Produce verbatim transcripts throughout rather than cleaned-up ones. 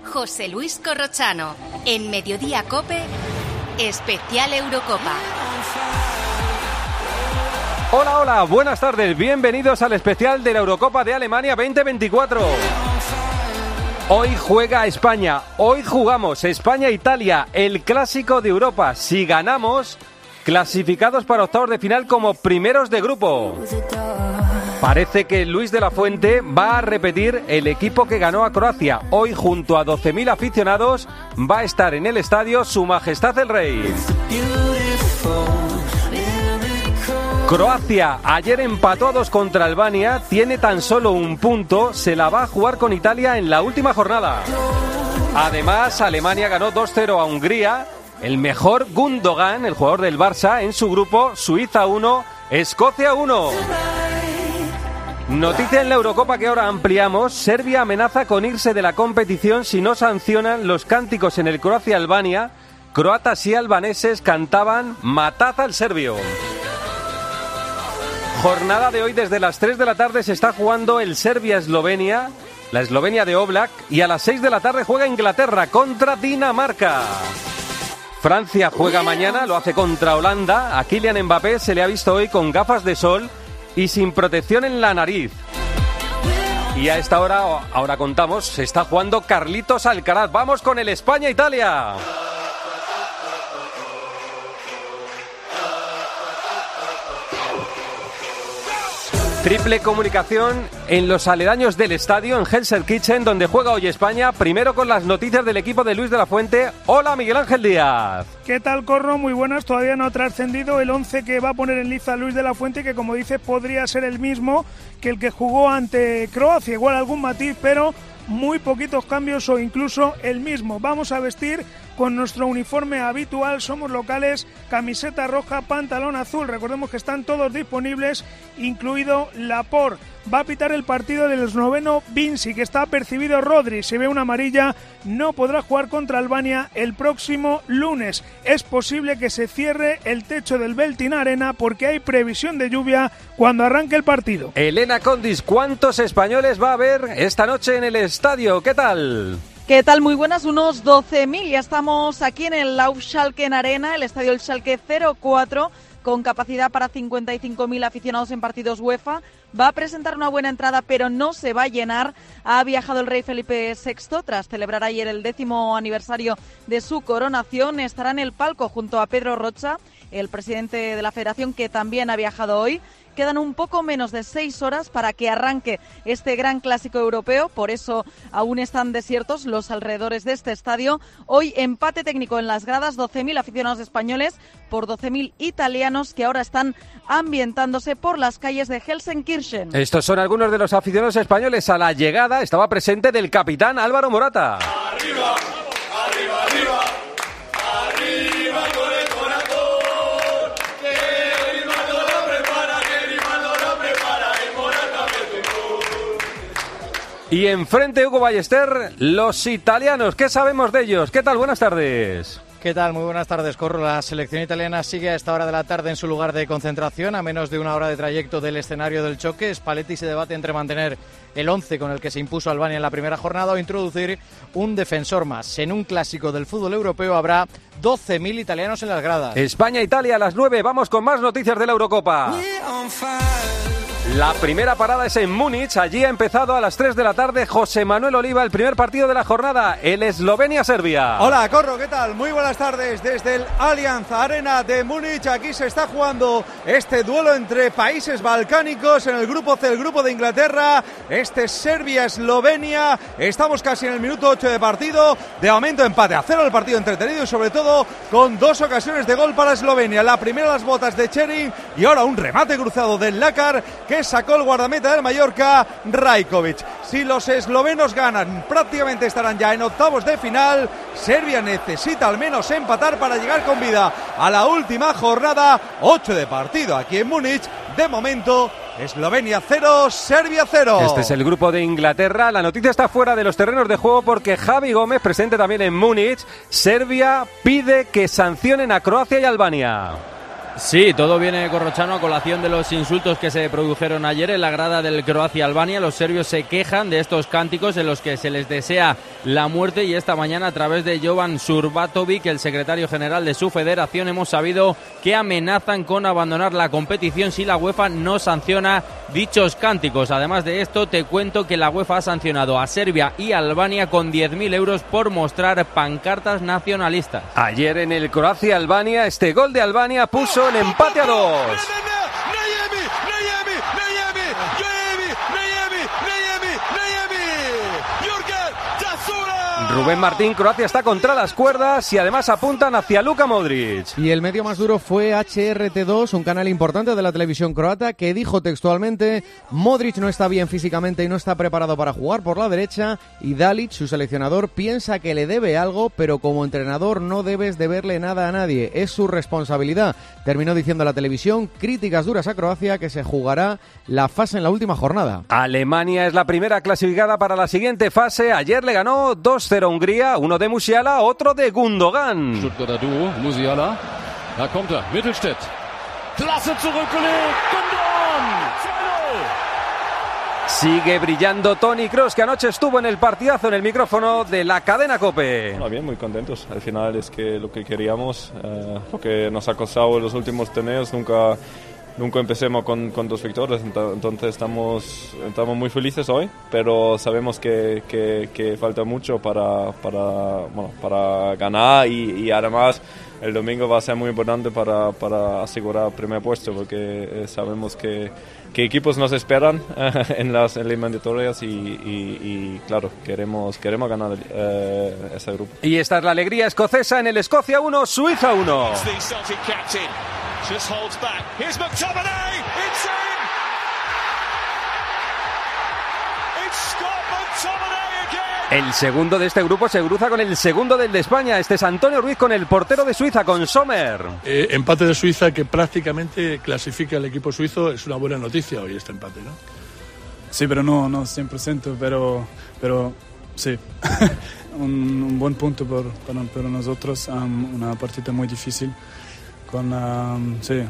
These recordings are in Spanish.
José Luis Corrochano. En Mediodía COPE, especial Eurocopa. Hola, hola, buenas tardes, bienvenidos al especial de la Eurocopa de Alemania veinte veinticuatro. Hoy juega España, hoy jugamos España-Italia, el clásico de Europa. Si ganamos, clasificados para octavos de final como primeros de grupo. Parece que Luis de la Fuente va a repetir el equipo que ganó a Croacia. Hoy, junto a doce mil aficionados, va a estar en el estadio Su Majestad el Rey. Croacia ayer empató a dos contra Albania, tiene tan solo un punto, se la va a jugar con Italia en la última jornada. Además, Alemania ganó dos cero a Hungría, el mejor Gundogan, el jugador del Barça, en su grupo, Suiza uno, Escocia uno. Noticia en la Eurocopa que ahora ampliamos, Serbia amenaza con irse de la competición si no sancionan los cánticos en el Croacia-Albania. Croatas y albaneses cantaban "Matad al serbio". Jornada de hoy desde las tres de la tarde se está jugando el Serbia-Eslovenia, la Eslovenia de Oblak, y a las seis de la tarde juega Inglaterra contra Dinamarca. Francia juega mañana, lo hace contra Holanda. A Kylian Mbappé se le ha visto hoy con gafas de sol y sin protección en la nariz. Y a esta hora, ahora contamos, se está jugando Carlitos Alcaraz. Vamos con el España-Italia. Triple comunicación en los aledaños del estadio, en Hell's Kitchen, donde juega hoy España. Primero con las noticias del equipo de Luis de la Fuente. Hola, Miguel Ángel Díaz. ¿Qué tal, Corro? Muy buenas. Todavía no ha trascendido el once que va a poner en liza Luis de la Fuente, que como dice podría ser el mismo que el que jugó ante Croacia. Igual algún matiz, pero muy poquitos cambios o incluso el mismo. Vamos a vestir con nuestro uniforme habitual, somos locales, camiseta roja, pantalón azul. Recordemos que están todos disponibles, incluido Laporte. Va a pitar el partido del esloveno Vinci, que está apercibido Rodri. Si ve una amarilla, no podrá jugar contra Albania el próximo lunes. Es posible que se cierre el techo del Beltin Arena porque hay previsión de lluvia cuando arranque el partido. Elena Condis, ¿cuántos españoles va a haber esta noche en el estadio? ¿Qué tal? ¿Qué tal? Muy buenas, unos doce mil. Ya estamos aquí en el Lauf-Schalken Arena, el estadio del Schalke cero cuatro, con capacidad para cincuenta y cinco mil aficionados en partidos UEFA. Va a presentar una buena entrada, pero no se va a llenar. Ha viajado el rey Felipe sexto tras celebrar ayer el décimo aniversario de su coronación. Estará en el palco junto a Pedro Rocha, el presidente de la federación, que también ha viajado hoy. Quedan un poco menos de seis horas para que arranque este gran clásico europeo, por eso aún están desiertos los alrededores de este estadio. Hoy empate técnico en las gradas, doce mil aficionados españoles por doce mil italianos que ahora están ambientándose por las calles de Gelsenkirchen. Estos son algunos de los aficionados españoles. A la llegada estaba presente del capitán Álvaro Morata. ¡Arriba! ¡Arriba, arriba! ¡Arriba con el corazón! ¡Que Grimaldo lo prepara! ¡Que Grimaldo lo prepara! ¡El Morata mete un gol! Y enfrente Hugo Ballester, los italianos. ¿Qué sabemos de ellos? ¿Qué tal? Buenas tardes. ¿Qué tal? Muy buenas tardes, Corro. La selección italiana sigue a esta hora de la tarde en su lugar de concentración, a menos de una hora de trayecto del escenario del choque. Spalletti se debate entre mantener el once con el que se impuso Albania en la primera jornada o introducir un defensor más. En un clásico del fútbol europeo habrá doce mil italianos en las gradas. España-Italia a las nueve. Vamos con más noticias de la Eurocopa. La primera parada es en Múnich. Allí ha empezado a las tres de la tarde José Manuel Oliva, el primer partido de la jornada, el Eslovenia-Serbia. Hola, Corro, ¿qué tal? Muy buenas tardes desde el Allianz Arena de Múnich. Aquí se está jugando este duelo entre países balcánicos en el grupo C, el grupo de Inglaterra. Este es Serbia-Eslovenia. Estamos casi en el minuto ocho de partido. De momento empate a cero, el partido entretenido y sobre todo con dos ocasiones de gol para Eslovenia. La primera las botas de Cherin y ahora un remate cruzado del Lakar que sacó el guardameta del Mallorca, Rajkovic. Si los eslovenos ganan, prácticamente estarán ya en octavos de final. Serbia necesita al menos empatar para llegar con vida a la última jornada. ocho de partido aquí en Múnich. De momento, Eslovenia cero, Serbia cero. Este es el grupo de Inglaterra. La noticia está fuera de los terrenos de juego porque Javi Gómez, presente también en Múnich, Serbia pide que sancionen a Croacia y Albania. Sí, todo viene, Corrochano, a colación de los insultos que se produjeron ayer en la grada del Croacia-Albania. Los serbios se quejan de estos cánticos en los que se les desea la muerte, y esta mañana a través de Jovan Surbatovic, el secretario general de su federación, hemos sabido que amenazan con abandonar la competición si la UEFA no sanciona dichos cánticos. Además de esto, te cuento que la UEFA ha sancionado a Serbia y Albania con diez mil euros por mostrar pancartas nacionalistas. Ayer en el Croacia-Albania, este gol de Albania puso el empate a dos. Rubén Martín, Croacia está contra las cuerdas y además apuntan hacia Luka Modric. Y el medio más duro fue H R T dos, un canal importante de la televisión croata, que dijo textualmente: Modric no está bien físicamente y no está preparado para jugar por la derecha, y Dalic, su seleccionador, piensa que le debe algo, pero como entrenador no debes deberle nada a nadie, es su responsabilidad. Terminó diciendo la televisión críticas duras a Croacia, que se jugará la fase en la última jornada. Alemania es la primera clasificada para la siguiente fase. Ayer le ganó dos cero a Hungría, uno de Musiala, otro de Gundogan. Stuttgarter Duo, Musiala, da kommt er, Mittelstädt. Klasse zurückgelegt, Gundogan, zwei null. Sigue brillando Toni Kroos, que anoche estuvo en el partidazo en el micrófono de la cadena COPE. Ah, bien, muy contentos. Al final es que lo que queríamos, eh, lo que nos ha costado en los últimos torneos, nunca... Nunca empecemos con, con dos victorias, entonces estamos, estamos muy felices hoy, pero sabemos que, que, que falta mucho para, para, bueno, para ganar y, y además el domingo va a ser muy importante para, para asegurar el primer puesto, porque sabemos que, que equipos nos esperan en las eliminatorias y, y, y claro, queremos, queremos ganar eh, ese grupo. Y esta es la alegría escocesa en el Escocia uno, Suiza uno. Just holds back. Here's McTominay. It's in. It's Scott McTominay again. El segundo de este grupo se cruza con el segundo del de España. Este es Antonio Ruiz con el portero de Suiza, con Sommer. Eh, empate de Suiza que prácticamente clasifica al equipo suizo. Es una buena noticia hoy este empate, ¿no? Sí, pero no, no cien por ciento, pero, pero sí. un, un buen punto por, para, para nosotros. Um, una partida muy difícil. Con, um, sí,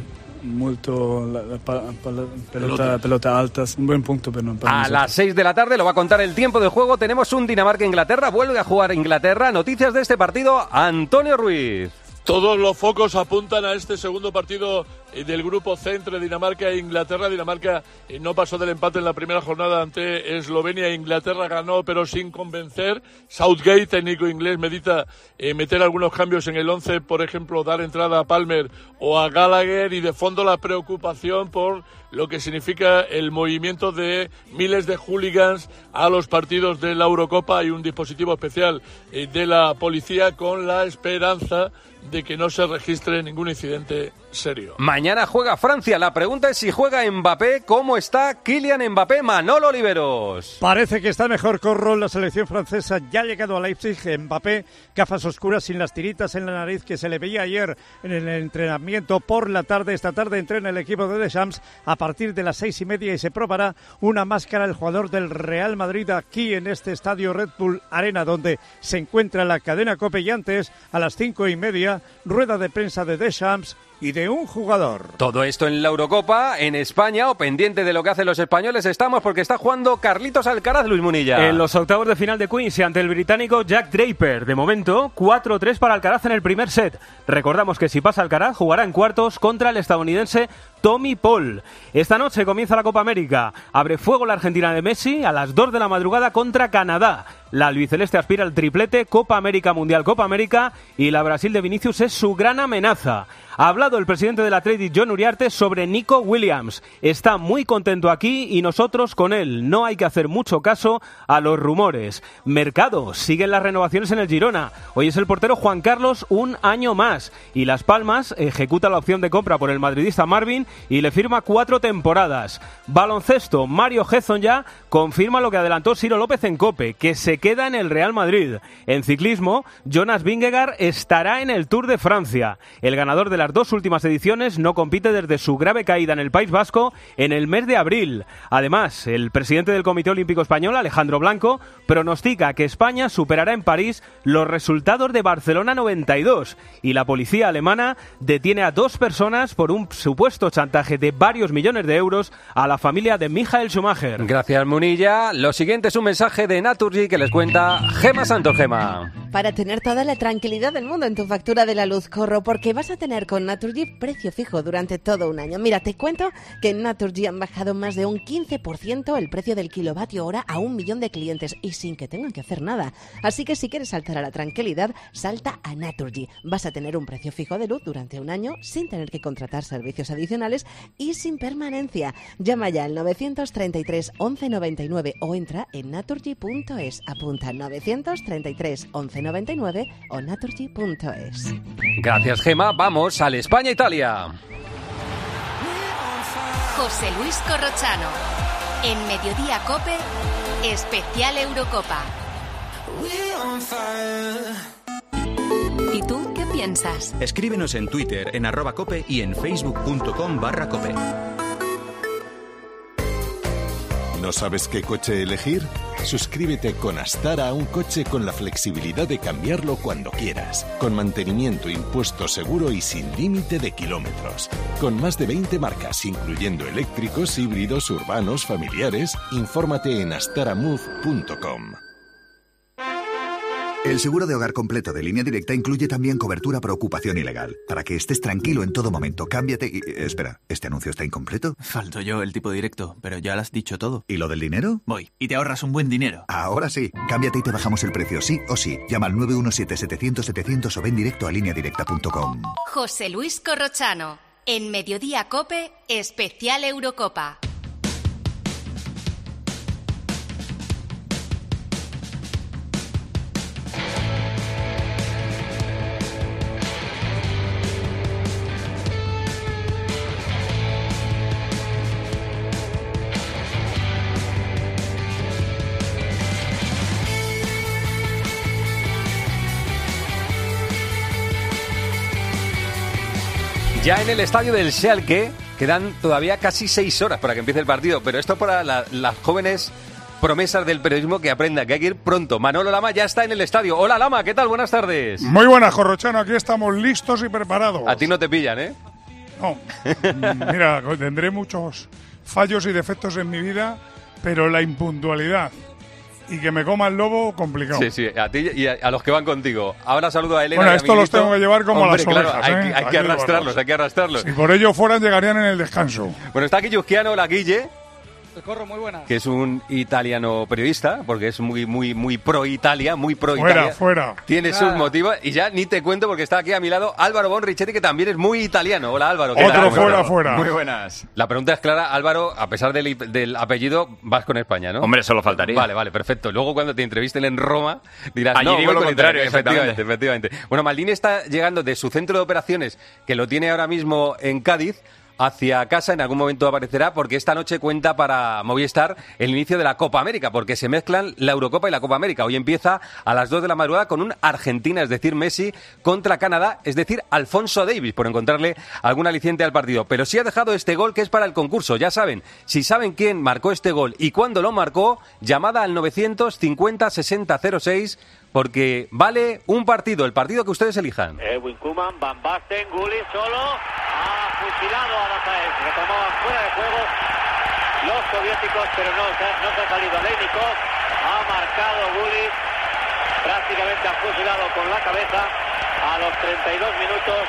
molto la, la, pa, pa, la pelota, pelota altas, un buen punto per, per A nosotros. las seis de la tarde lo va a contar el tiempo de juego. Tenemos un Dinamarca-Inglaterra, vuelve a jugar Inglaterra. Noticias de este partido, Antonio Ruiz. Todos los focos apuntan a este segundo partido del grupo C entre Dinamarca e Inglaterra. Dinamarca no pasó del empate en la primera jornada ante Eslovenia. Inglaterra ganó, pero sin convencer. Southgate, técnico inglés, medita eh, meter algunos cambios en el once, por ejemplo, dar entrada a Palmer o a Gallagher, y de fondo la preocupación por lo que significa el movimiento de miles de hooligans a los partidos de la Eurocopa. Hay un dispositivo especial eh, de la policía con la esperanza de que no se registre ningún incidente serio. Mañana juega Francia. La pregunta es si juega Mbappé. ¿Cómo está Kylian Mbappé? Manolo Oliveros. Parece que está mejor, Corro. La selección francesa ya ha llegado a Leipzig. Mbappé, gafas oscuras sin las tiritas en la nariz que se le veía ayer en el entrenamiento por la tarde. Esta tarde entrena el equipo de Deschamps a partir de las seis y media y se probará una máscara el jugador del Real Madrid aquí en este estadio Red Bull Arena, donde se encuentra la cadena COPE, y antes a las cinco y media rueda de prensa de Deschamps y de un jugador. Todo esto en la Eurocopa, en España, o pendiente de lo que hacen los españoles estamos, porque está jugando Carlitos Alcaraz, Luis Munilla. En los octavos de final de Queens ante el británico Jack Draper. De momento, cuatro tres para Alcaraz en el primer set. Recordamos que si pasa Alcaraz, jugará en cuartos contra el estadounidense Tommy Paul. Esta noche comienza la Copa América. Abre fuego la Argentina de Messi a las dos de la madrugada contra Canadá. La albiceleste aspira al triplete, Copa América, Mundial, Copa América, y la Brasil de Vinicius es su gran amenaza. Ha hablado el presidente del Athletic, John Uriarte, sobre Nico Williams. Está muy contento aquí y nosotros con él. No hay que hacer mucho caso a los rumores. Mercado, siguen las renovaciones en el Girona. Hoy es el portero Juan Carlos un año más. Y Las Palmas ejecuta la opción de compra por el madridista Marvin y le firma cuatro temporadas. Baloncesto, Mario Gezon ya confirma lo que adelantó Ciro López en COPE, que se queda en el Real Madrid. En ciclismo, Jonas Vingegaard estará en el Tour de Francia. El ganador de la dos últimas ediciones no compite desde su grave caída en el País Vasco en el mes de abril. Además, el presidente del Comité Olímpico Español, Alejandro Blanco, pronostica que España superará en París los resultados de Barcelona noventa y dos, y la policía alemana detiene a dos personas por un supuesto chantaje chantaje de varios millones de euros a la familia de Michael Schumacher. Gracias, Munilla. Lo siguiente es un mensaje de Naturgy que les cuenta Gema Santos. Gema. Para tener toda la tranquilidad del mundo en tu factura de la luz, corro, porque vas a tener con Naturgy precio fijo durante todo un año. Mira, te cuento que en Naturgy han bajado más de un quince por ciento el precio del kilovatio hora a un millón de clientes y sin que tengan que hacer nada. Así que si quieres saltar a la tranquilidad, salta a Naturgy. Vas a tener un precio fijo de luz durante un año sin tener que contratar servicios adicionales y sin permanencia. Llama ya al novecientos treinta y tres once noventa y nueve o entra en naturgy punto es. Apunta novecientos treinta y tres once noventa y nueve o naturgy punto es. Gracias, Gema. Vamos al España-Italia. José Luis Corrochano. En Mediodía COPE, especial Eurocopa. ¿Y tú qué piensas? Escríbenos en Twitter, en arroba cope y en facebook punto com barra cope. ¿No sabes qué coche elegir? Suscríbete con Astara a un coche con la flexibilidad de cambiarlo cuando quieras, con mantenimiento, impuesto seguro y sin límite de kilómetros. Con más de veinte marcas, incluyendo eléctricos, híbridos, urbanos, familiares, infórmate en astara move punto com. El seguro de hogar completo de Línea Directa incluye también cobertura por ocupación ilegal. Para que estés tranquilo en todo momento, cámbiate y... Espera, ¿este anuncio está incompleto? Falto yo, el tipo directo, pero ya lo has dicho todo. ¿Y lo del dinero? Voy, y te ahorras un buen dinero. Ahora sí. Cámbiate y te bajamos el precio, sí o sí. Llama al nueve uno siete setecientos setecientos o ven directo a línea directa punto com. José Luis Corrochano. En Mediodía COPE, especial Eurocopa. Ya en el estadio del Schalke quedan todavía casi seis horas para que empiece el partido, pero esto para la, las jóvenes promesas del periodismo que aprendan que hay que ir pronto. Manolo Lama ya está en el estadio. Hola Lama, ¿qué tal? Buenas tardes. Muy buenas, Corrochano, aquí estamos listos y preparados. A ti no te pillan, ¿eh? No, mira, tendré muchos fallos y defectos en mi vida, pero la impuntualidad y que me coma el lobo, complicado. Sí, sí, a ti y a, a los que van contigo. Ahora saludo a Elena. Bueno, esto los tengo que llevar como Hombre, a las ovejas. Claro, hay, ¿eh? hay, hay que arrastrarlos, hay que arrastrarlos. Si por ello fueran, llegarían en el descanso. Bueno, está aquí Yusquiano, la Guille. Corro, muy buena. Que es un italiano periodista, porque es muy muy muy pro Italia, muy pro Fuera, Italia. fuera. Tiene Nada. sus motivos y ya ni te cuento porque está aquí a mi lado Álvaro Bonrichetti, que también es muy italiano. Hola Álvaro. ¿qué Otro tal? fuera, fuera. Muy buenas. La pregunta es clara, Álvaro, a pesar del, del apellido, vas con España, ¿no? Hombre, solo faltaría. Vale, vale, perfecto. Luego cuando te entrevisten en Roma dirás, Allí no, digo voy lo con contrario, Italia. Efectivamente, efectivamente. Bueno, Maldini está llegando de su centro de operaciones, que lo tiene ahora mismo en Cádiz, hacia casa. En algún momento aparecerá, porque esta noche cuenta para Movistar el inicio de la Copa América, porque se mezclan la Eurocopa y la Copa América. Hoy empieza a las dos de la madrugada con un Argentina, es decir, Messi, contra Canadá, es decir, Alfonso Davies, por encontrarle algún aliciente al partido. Pero sí ha dejado este gol que es para el concurso. Ya saben, si saben quién marcó este gol y cuándo lo marcó, llamada al novecientos cincuenta sesenta cero seis, porque vale un partido, el partido que ustedes elijan. Edwin Koeman, Van Basten, Gullit solo, ha fusilado a Basaez, que tomaban fuera de juego los soviéticos, pero no, no se ha salido Aleinikov, ha marcado Gullit, prácticamente ha fusilado con la cabeza a los treinta y dos minutos.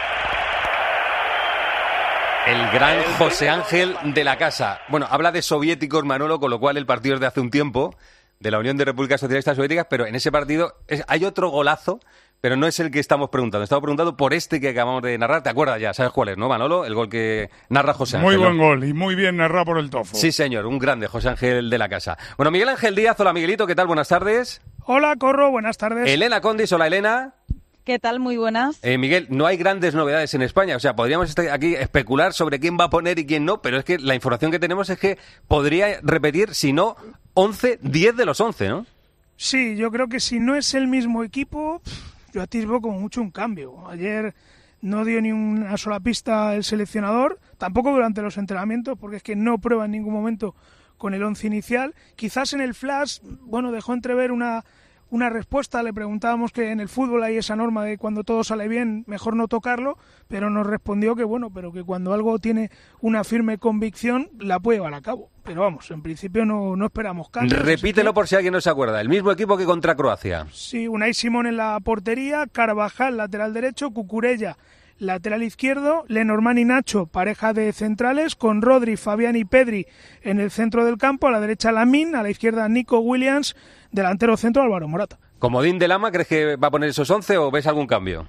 El gran José Ángel de la Casa. Bueno, habla de soviéticos, Manolo, con lo cual el partido es de hace un tiempo, de la Unión de Repúblicas Socialistas Soviéticas, pero en ese partido es, hay otro golazo, pero no es el que estamos preguntando. Estamos preguntando por este que acabamos de narrar. ¿Te acuerdas ya? ¿Sabes cuál es, no, Manolo? El gol que narra José Ángel. Muy buen ¿no? gol y muy bien narrado por el Tofo. Sí, señor, un grande José Ángel de la Casa. Bueno, Miguel Ángel Díaz, hola Miguelito, ¿qué tal? Buenas tardes. Hola, Corro, buenas tardes. Elena Condis, hola Elena. ¿Qué tal? Muy buenas. Eh, Miguel, no hay grandes novedades en España. O sea, podríamos estar aquí especular sobre quién va a poner y quién no, pero es que la información que tenemos es que podría repetir, si no, once, diez de los once, ¿no? Sí, yo creo que si no es el mismo equipo, yo atisbo como mucho un cambio. Ayer no dio ni una sola pista el seleccionador, tampoco durante los entrenamientos, porque es que no prueba en ningún momento con el once inicial. Quizás en el flash, bueno, dejó entrever una... una respuesta. Le preguntábamos que en el fútbol hay esa norma de cuando todo sale bien, mejor no tocarlo, pero nos respondió que bueno, pero que cuando algo tiene una firme convicción, la puede llevar a cabo. Pero vamos, en principio no, no esperamos cambios. Repítelo por si alguien no se acuerda. El mismo equipo que contra Croacia. Sí, Unai Simón en la portería, Carvajal, lateral derecho, Cucurella, lateral izquierdo, Lenormand y Nacho, pareja de centrales, con Rodri, Fabián y Pedri en el centro del campo, a la derecha Lamine, a la izquierda Nico Williams, delantero centro Álvaro Morata. ¿Comodín de Lama crees que va a poner esos once o ves algún cambio?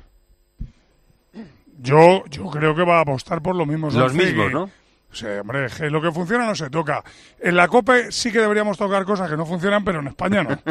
Yo, yo creo que va a apostar por los mismos Los once mismos, que, ¿no? O sea, hombre, es que lo que funciona no se toca. En la COPE sí que deberíamos tocar cosas que no funcionan, pero en España no.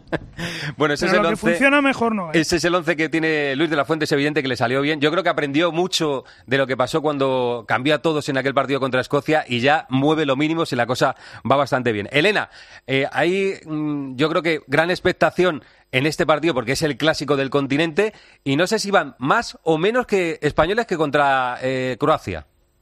Bueno, ese pero es el lo once. Que funciona mejor no. ¿eh? Ese es el once que tiene Luis de la Fuente, es evidente que le salió bien. Yo creo que aprendió mucho de lo que pasó cuando cambió a todos en aquel partido contra Escocia y ya mueve lo mínimo si la cosa va bastante bien. Elena, eh, hay mmm, yo creo que gran expectación en este partido porque es el clásico del continente y no sé si van más o menos que españoles que contra eh, Croacia.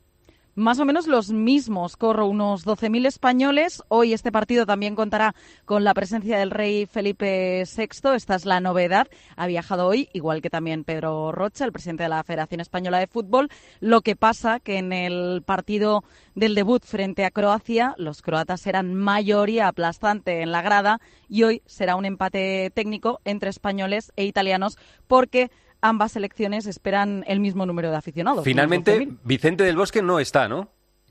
Más o menos los mismos, Corro, unos doce mil españoles. Hoy este partido también contará con la presencia del rey Felipe sexto. Esta es la novedad. Ha viajado hoy, igual que también Pedro Rocha, el presidente de la Federación Española de Fútbol. Lo que pasa que en el partido del debut frente a Croacia, los croatas eran mayoría aplastante en la grada y hoy será un empate técnico entre españoles e italianos porque ambas selecciones esperan el mismo número de aficionados. Finalmente, Vicente del Bosque no está, ¿no?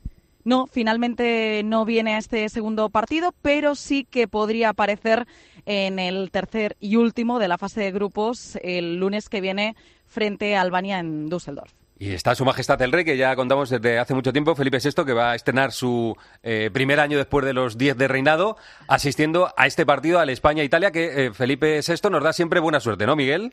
No, finalmente no viene a este segundo partido, pero sí que podría aparecer en el tercer y último de la fase de grupos el lunes que viene frente a Albania en Düsseldorf. Y está Su Majestad el Rey, que ya contamos desde hace mucho tiempo, Felipe sexto, que va a estrenar su eh, primer año después de los diez de reinado, asistiendo a este partido, al España-Italia, que eh, Felipe sexto nos da siempre buena suerte, ¿no, Miguel?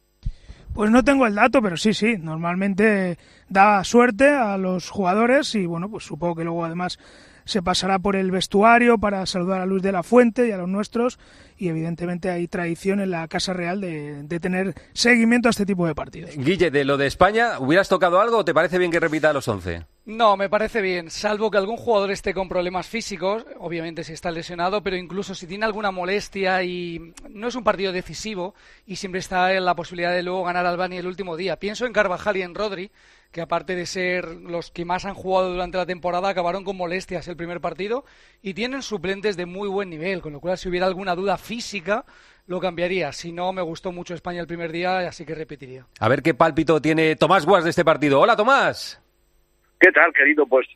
Pues no tengo el dato, pero sí, sí, normalmente da suerte a los jugadores y bueno, pues supongo que luego además se pasará por el vestuario para saludar a Luis de la Fuente y a los nuestros y evidentemente hay tradición en la Casa Real de, de tener seguimiento a este tipo de partidos. Guille, de lo de España, ¿hubieras tocado algo o te parece bien que repita los once? No, me parece bien, salvo que algún jugador esté con problemas físicos, obviamente si está lesionado, pero incluso si tiene alguna molestia y no es un partido decisivo y siempre está en la posibilidad de luego ganar a Albania el último día. Pienso en Carvajal y en Rodri, que aparte de ser los que más han jugado durante la temporada, acabaron con molestias el primer partido y tienen suplentes de muy buen nivel, con lo cual si hubiera alguna duda física lo cambiaría. Si no, me gustó mucho España el primer día, así que repetiría. A ver qué pálpito tiene Tomás Guas de este partido. Hola, Tomás. ¿Qué tal, querido? Pues,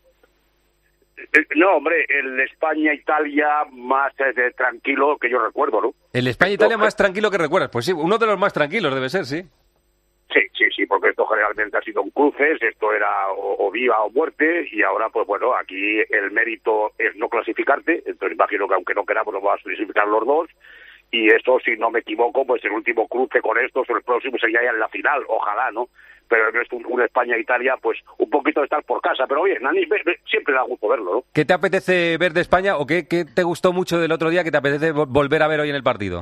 eh, no, hombre, el España-Italia más eh, tranquilo que yo recuerdo, ¿no? El España-Italia más tranquilo que recuerdas. Pues sí, uno de los más tranquilos debe ser, sí. Sí, sí, sí, porque esto generalmente ha sido un cruces, esto era o, o viva o muerte, y ahora, pues bueno, aquí el mérito es no clasificarte, entonces imagino que aunque no queramos nos vamos a clasificar los dos, y esto, si no me equivoco, pues el último cruce con estos, o el próximo sería ya en la final, ojalá, ¿no? Pero el resto, un España-Italia, pues un poquito de estar por casa, pero oye, Nani, siempre da gusto verlo, ¿no? ¿Qué te apetece ver de España o qué, qué te gustó mucho del otro día que te apetece volver a ver hoy en el partido?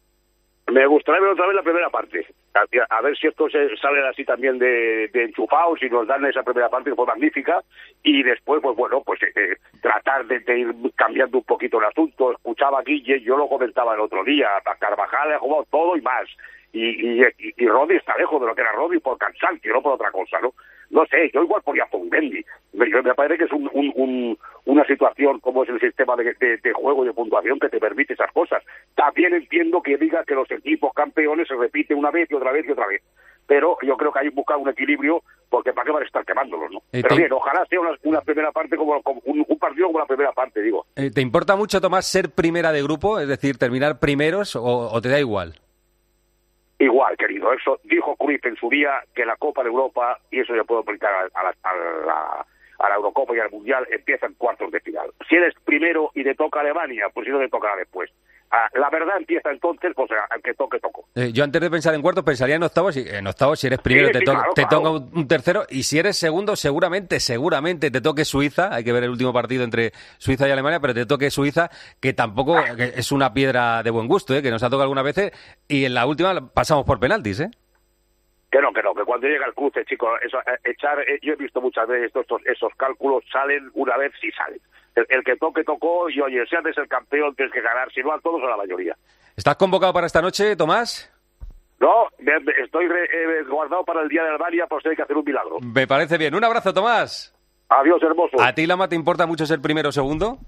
Me gustaría ver otra vez la primera parte, a, a ver si esto se sale así también de, de enchufados y nos dan esa primera parte que fue magnífica, y después, pues bueno, pues eh, tratar de, de ir cambiando un poquito el asunto. Escuchaba a Guille, yo lo comentaba el otro día, a Carvajal ha jugado todo y más, y, y, y, y Rodri está lejos de lo que era Rodri por cansancio, no por otra cosa, ¿no? No sé, yo igual ponía Pongendi. Me, me parece que es un, un, un, una situación como es el sistema de, de, de juego y de puntuación que te permite esas cosas. También entiendo que diga que los equipos campeones se repiten una vez y otra vez y otra vez. Pero yo creo que hay que buscar un equilibrio, porque ¿para qué van a estar quemándolos, no? Eh, Pero te... bien, ojalá sea una, una primera parte, como, como un, un partido como la primera parte, digo. Eh, ¿Te importa mucho, Tomás, ser primera de grupo? Es decir, terminar primeros, o, o te da igual? Igual, querido, eso dijo Cruyff en su día, que la Copa de Europa, y eso ya puedo aplicar a, a, la, a, la, a la Eurocopa y al Mundial, empieza en cuartos de final. Si eres primero y te toca Alemania, pues si no te tocará después. Ah, la verdad empieza entonces, pues al que toque, toco. Eh, yo antes de pensar en cuartos pensaría en octavos, y en octavos si eres primero sí, te, sí, to claro, te claro. toca un, un tercero, y si eres segundo seguramente, seguramente te toque Suiza. Hay que ver el último partido entre Suiza y Alemania, pero te toque Suiza, que tampoco que es una piedra de buen gusto, ¿eh? Que nos ha tocado algunas veces, y en la última pasamos por penaltis, ¿eh? Que no, que no, que cuando llega el cruce, chicos, eso, eh, echar, eh, yo he visto muchas veces estos, esos cálculos salen una vez, sí salen. El, el que toque, tocó, y oye, si antes el campeón tienes que ganar, si no a todos o a la mayoría. ¿Estás convocado para esta noche, Tomás? No, estoy re, eh, guardado para el día de Albania por si hay que hacer un milagro. Me parece bien. Un abrazo, Tomás. Adiós, hermoso. ¿A ti, Lama, te importa mucho ser primero o segundo?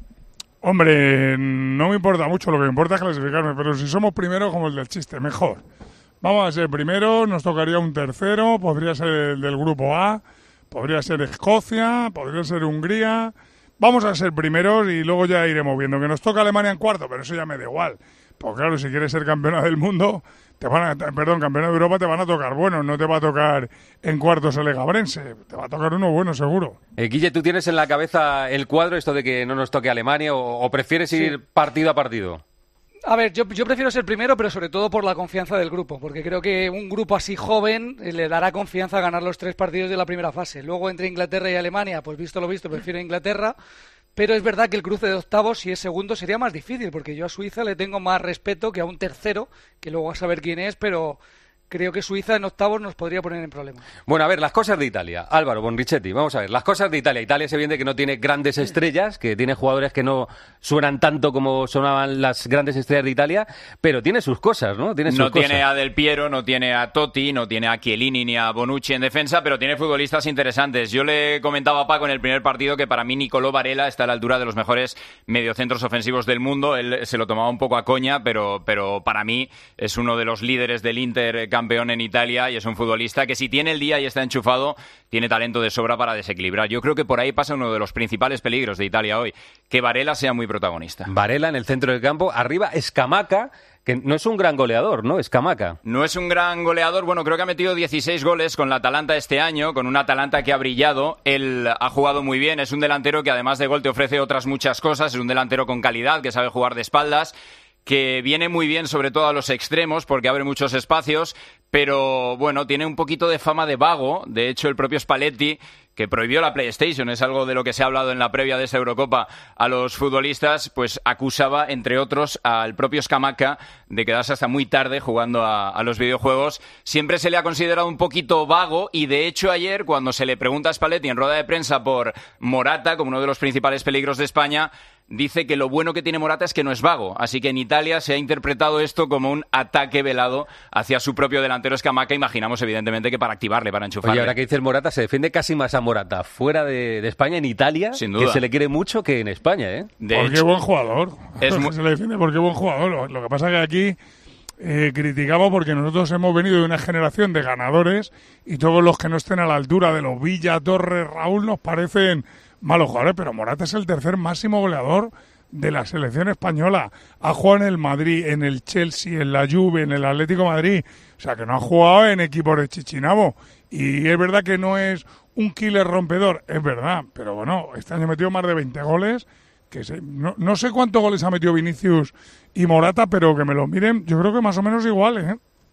Hombre, no me importa mucho, lo que me importa es clasificarme, pero si somos primeros, como el del chiste, mejor. Vamos a ser primeros, nos tocaría un tercero, podría ser el del grupo A, podría ser Escocia, podría ser Hungría. Vamos a ser primeros y luego ya iremos viendo. Que nos toca Alemania en cuarto, pero eso ya me da igual. Pues claro, si quieres ser campeona del mundo, te van a, perdón, campeona de Europa, te van a tocar buenos, no te va a tocar en cuartos el Egabrense, te va a tocar uno bueno seguro. Eh, Guille, ¿tú tienes en la cabeza el cuadro, esto de que no nos toque Alemania, o, o prefieres ir sí. partido a partido? A ver, yo, yo prefiero ser primero, pero sobre todo por la confianza del grupo, porque creo que un grupo así joven le dará confianza a ganar los tres partidos de la primera fase. Luego entre Inglaterra y Alemania, pues visto lo visto, prefiero Inglaterra, pero es verdad que el cruce de octavos, si es segundo, sería más difícil, porque yo a Suiza le tengo más respeto que a un tercero, que luego a saber quién es, pero creo que Suiza en octavos nos podría poner en problemas. Bueno, a ver, las cosas de Italia. Álvaro Bonrichetti, vamos a ver, las cosas de Italia. Italia se viene que no tiene grandes estrellas, que tiene jugadores que no suenan tanto como sonaban las grandes estrellas de Italia, pero tiene sus cosas, ¿no? Tiene sus no cosas. Tiene a Del Piero, no tiene a Totti, no tiene a Chiellini ni a Bonucci en defensa, pero tiene futbolistas interesantes. Yo le comentaba a Paco en el primer partido que para mí Nicolò Varela está a la altura de los mejores mediocentros ofensivos del mundo. Él se lo tomaba un poco a coña, pero, pero para mí es uno de los líderes del Inter, campeón en Italia, y es un futbolista que si tiene el día y está enchufado, tiene talento de sobra para desequilibrar. Yo creo que por ahí pasa uno de los principales peligros de Italia hoy, que Varela sea muy protagonista. Varela en el centro del campo, arriba Scamacca, que no es un gran goleador, ¿no? Scamacca. No es un gran goleador, bueno, creo que ha metido dieciséis goles con la Atalanta este año, con una Atalanta que ha brillado. Él ha jugado muy bien, es un delantero que además de gol te ofrece otras muchas cosas, es un delantero con calidad, que sabe jugar de espaldas, que viene muy bien sobre todo a los extremos porque abre muchos espacios, pero bueno, tiene un poquito de fama de vago. De hecho, el propio Spalletti, que prohibió la PlayStation, es algo de lo que se ha hablado en la previa de esta Eurocopa a los futbolistas, pues acusaba, entre otros, al propio Scamacca de quedarse hasta muy tarde jugando a, a los videojuegos. Siempre se le ha considerado un poquito vago y, de hecho, ayer, cuando se le pregunta a Spalletti en rueda de prensa por Morata, como uno de los principales peligros de España, dice que lo bueno que tiene Morata es que no es vago. Así que en Italia se ha interpretado esto como un ataque velado hacia su propio delantero Scamacca. Imaginamos, evidentemente, que para activarle, para enchufarle. Oye, ahora que dices Morata, se defiende casi más a Morata fuera de, de España, en Italia, sin duda, que se le quiere mucho que en España, ¿eh? Porque hecho, buen jugador. Es muy... Se le defiende porque buen jugador. Lo, lo que pasa es que aquí eh, criticamos porque nosotros hemos venido de una generación de ganadores y todos los que no estén a la altura de los Villa, Torres, Raúl nos parecen malos jugadores, pero Morata es el tercer máximo goleador de la selección española. Ha jugado en el Madrid, en el Chelsea, en la Juve, en el Atlético de Madrid. O sea, que no ha jugado en equipos de Chichinabo. Y es verdad que no es un killer rompedor, es verdad. Pero bueno, este año metió más de veinte goles. Que se, no, no sé cuántos goles ha metido Vinicius y Morata, pero que me lo miren, yo creo que más o menos iguales, ¿eh?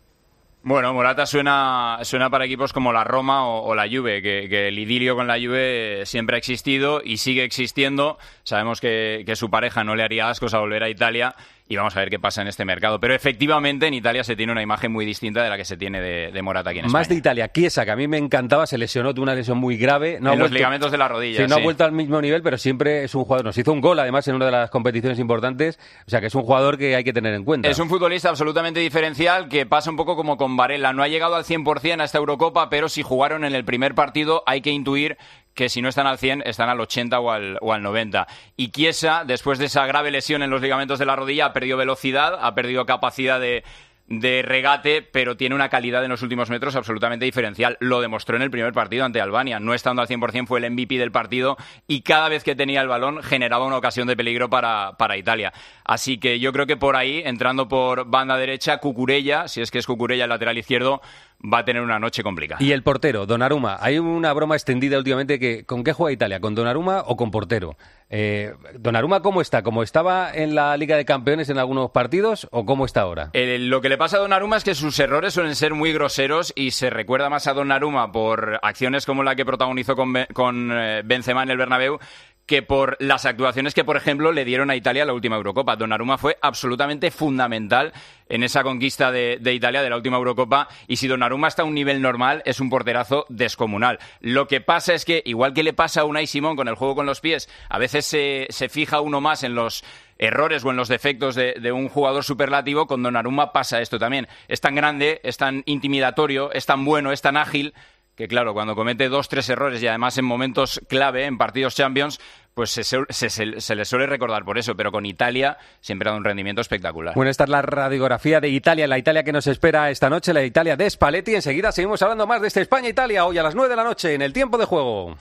Bueno, Morata suena, suena para equipos como la Roma o, o la Juve, que, que el idilio con la Juve siempre ha existido y sigue existiendo. Sabemos que, que su pareja no le haría ascos a volver a Italia y vamos a ver qué pasa en este mercado. Pero efectivamente en Italia se tiene una imagen muy distinta de la que se tiene de, de Morata aquí en España. Más de Italia, Chiesa, que a mí me encantaba, se lesionó, tuvo una lesión muy grave. No en ha los vuelto, ligamentos de la rodilla, sí. No sí. ha vuelto al mismo nivel, pero siempre es un jugador. Nos hizo un gol, además, en una de las competiciones importantes. O sea, que es un jugador que hay que tener en cuenta. Es un futbolista absolutamente diferencial que pasa un poco como con Varela. No ha llegado al cien por ciento a esta Eurocopa, pero si jugaron en el primer partido hay que intuir que si no están al cien, están al ochenta o al, o al noventa. Y Chiesa, después de esa grave lesión en los ligamentos de la rodilla, ha perdido velocidad, ha perdido capacidad de, de regate, pero tiene una calidad en los últimos metros absolutamente diferencial. Lo demostró en el primer partido ante Albania. No estando al cien por ciento, fue el M V P del partido y cada vez que tenía el balón generaba una ocasión de peligro para, para Italia. Así que yo creo que por ahí, entrando por banda derecha, Cucurella, si es que es Cucurella el lateral izquierdo, va a tener una noche complicada. Y el portero, Donnarumma. Hay una broma extendida últimamente que ¿con qué juega Italia? ¿Con Donnarumma o con portero? Eh, ¿Donnarumma cómo está? ¿Cómo estaba en la Liga de Campeones en algunos partidos o cómo está ahora? Eh, lo que le pasa a Donnarumma es que sus errores suelen ser muy groseros y se recuerda más a Donnarumma por acciones como la que protagonizó con, con eh, Benzema en el Bernabéu que por las actuaciones que, por ejemplo, le dieron a Italia la última Eurocopa. Donnarumma fue absolutamente fundamental en esa conquista de, de Italia de la última Eurocopa, y si Donnarumma está a un nivel normal, es un porterazo descomunal. Lo que pasa es que, igual que le pasa a Unai Simón con el juego con los pies, a veces se, se fija uno más en los errores o en los defectos de, de un jugador superlativo. Con Donnarumma pasa esto también. Es tan grande, es tan intimidatorio, es tan bueno, es tan ágil, que claro, cuando comete dos, tres errores y además en momentos clave, en partidos Champions, pues se, se, se, se le suele recordar por eso, pero con Italia siempre ha dado un rendimiento espectacular. Bueno, esta es la radiografía de Italia, la Italia que nos espera esta noche, la Italia de Spalletti. Enseguida seguimos hablando más de este España-Italia, hoy a las nueve de la noche, en el tiempo de juego.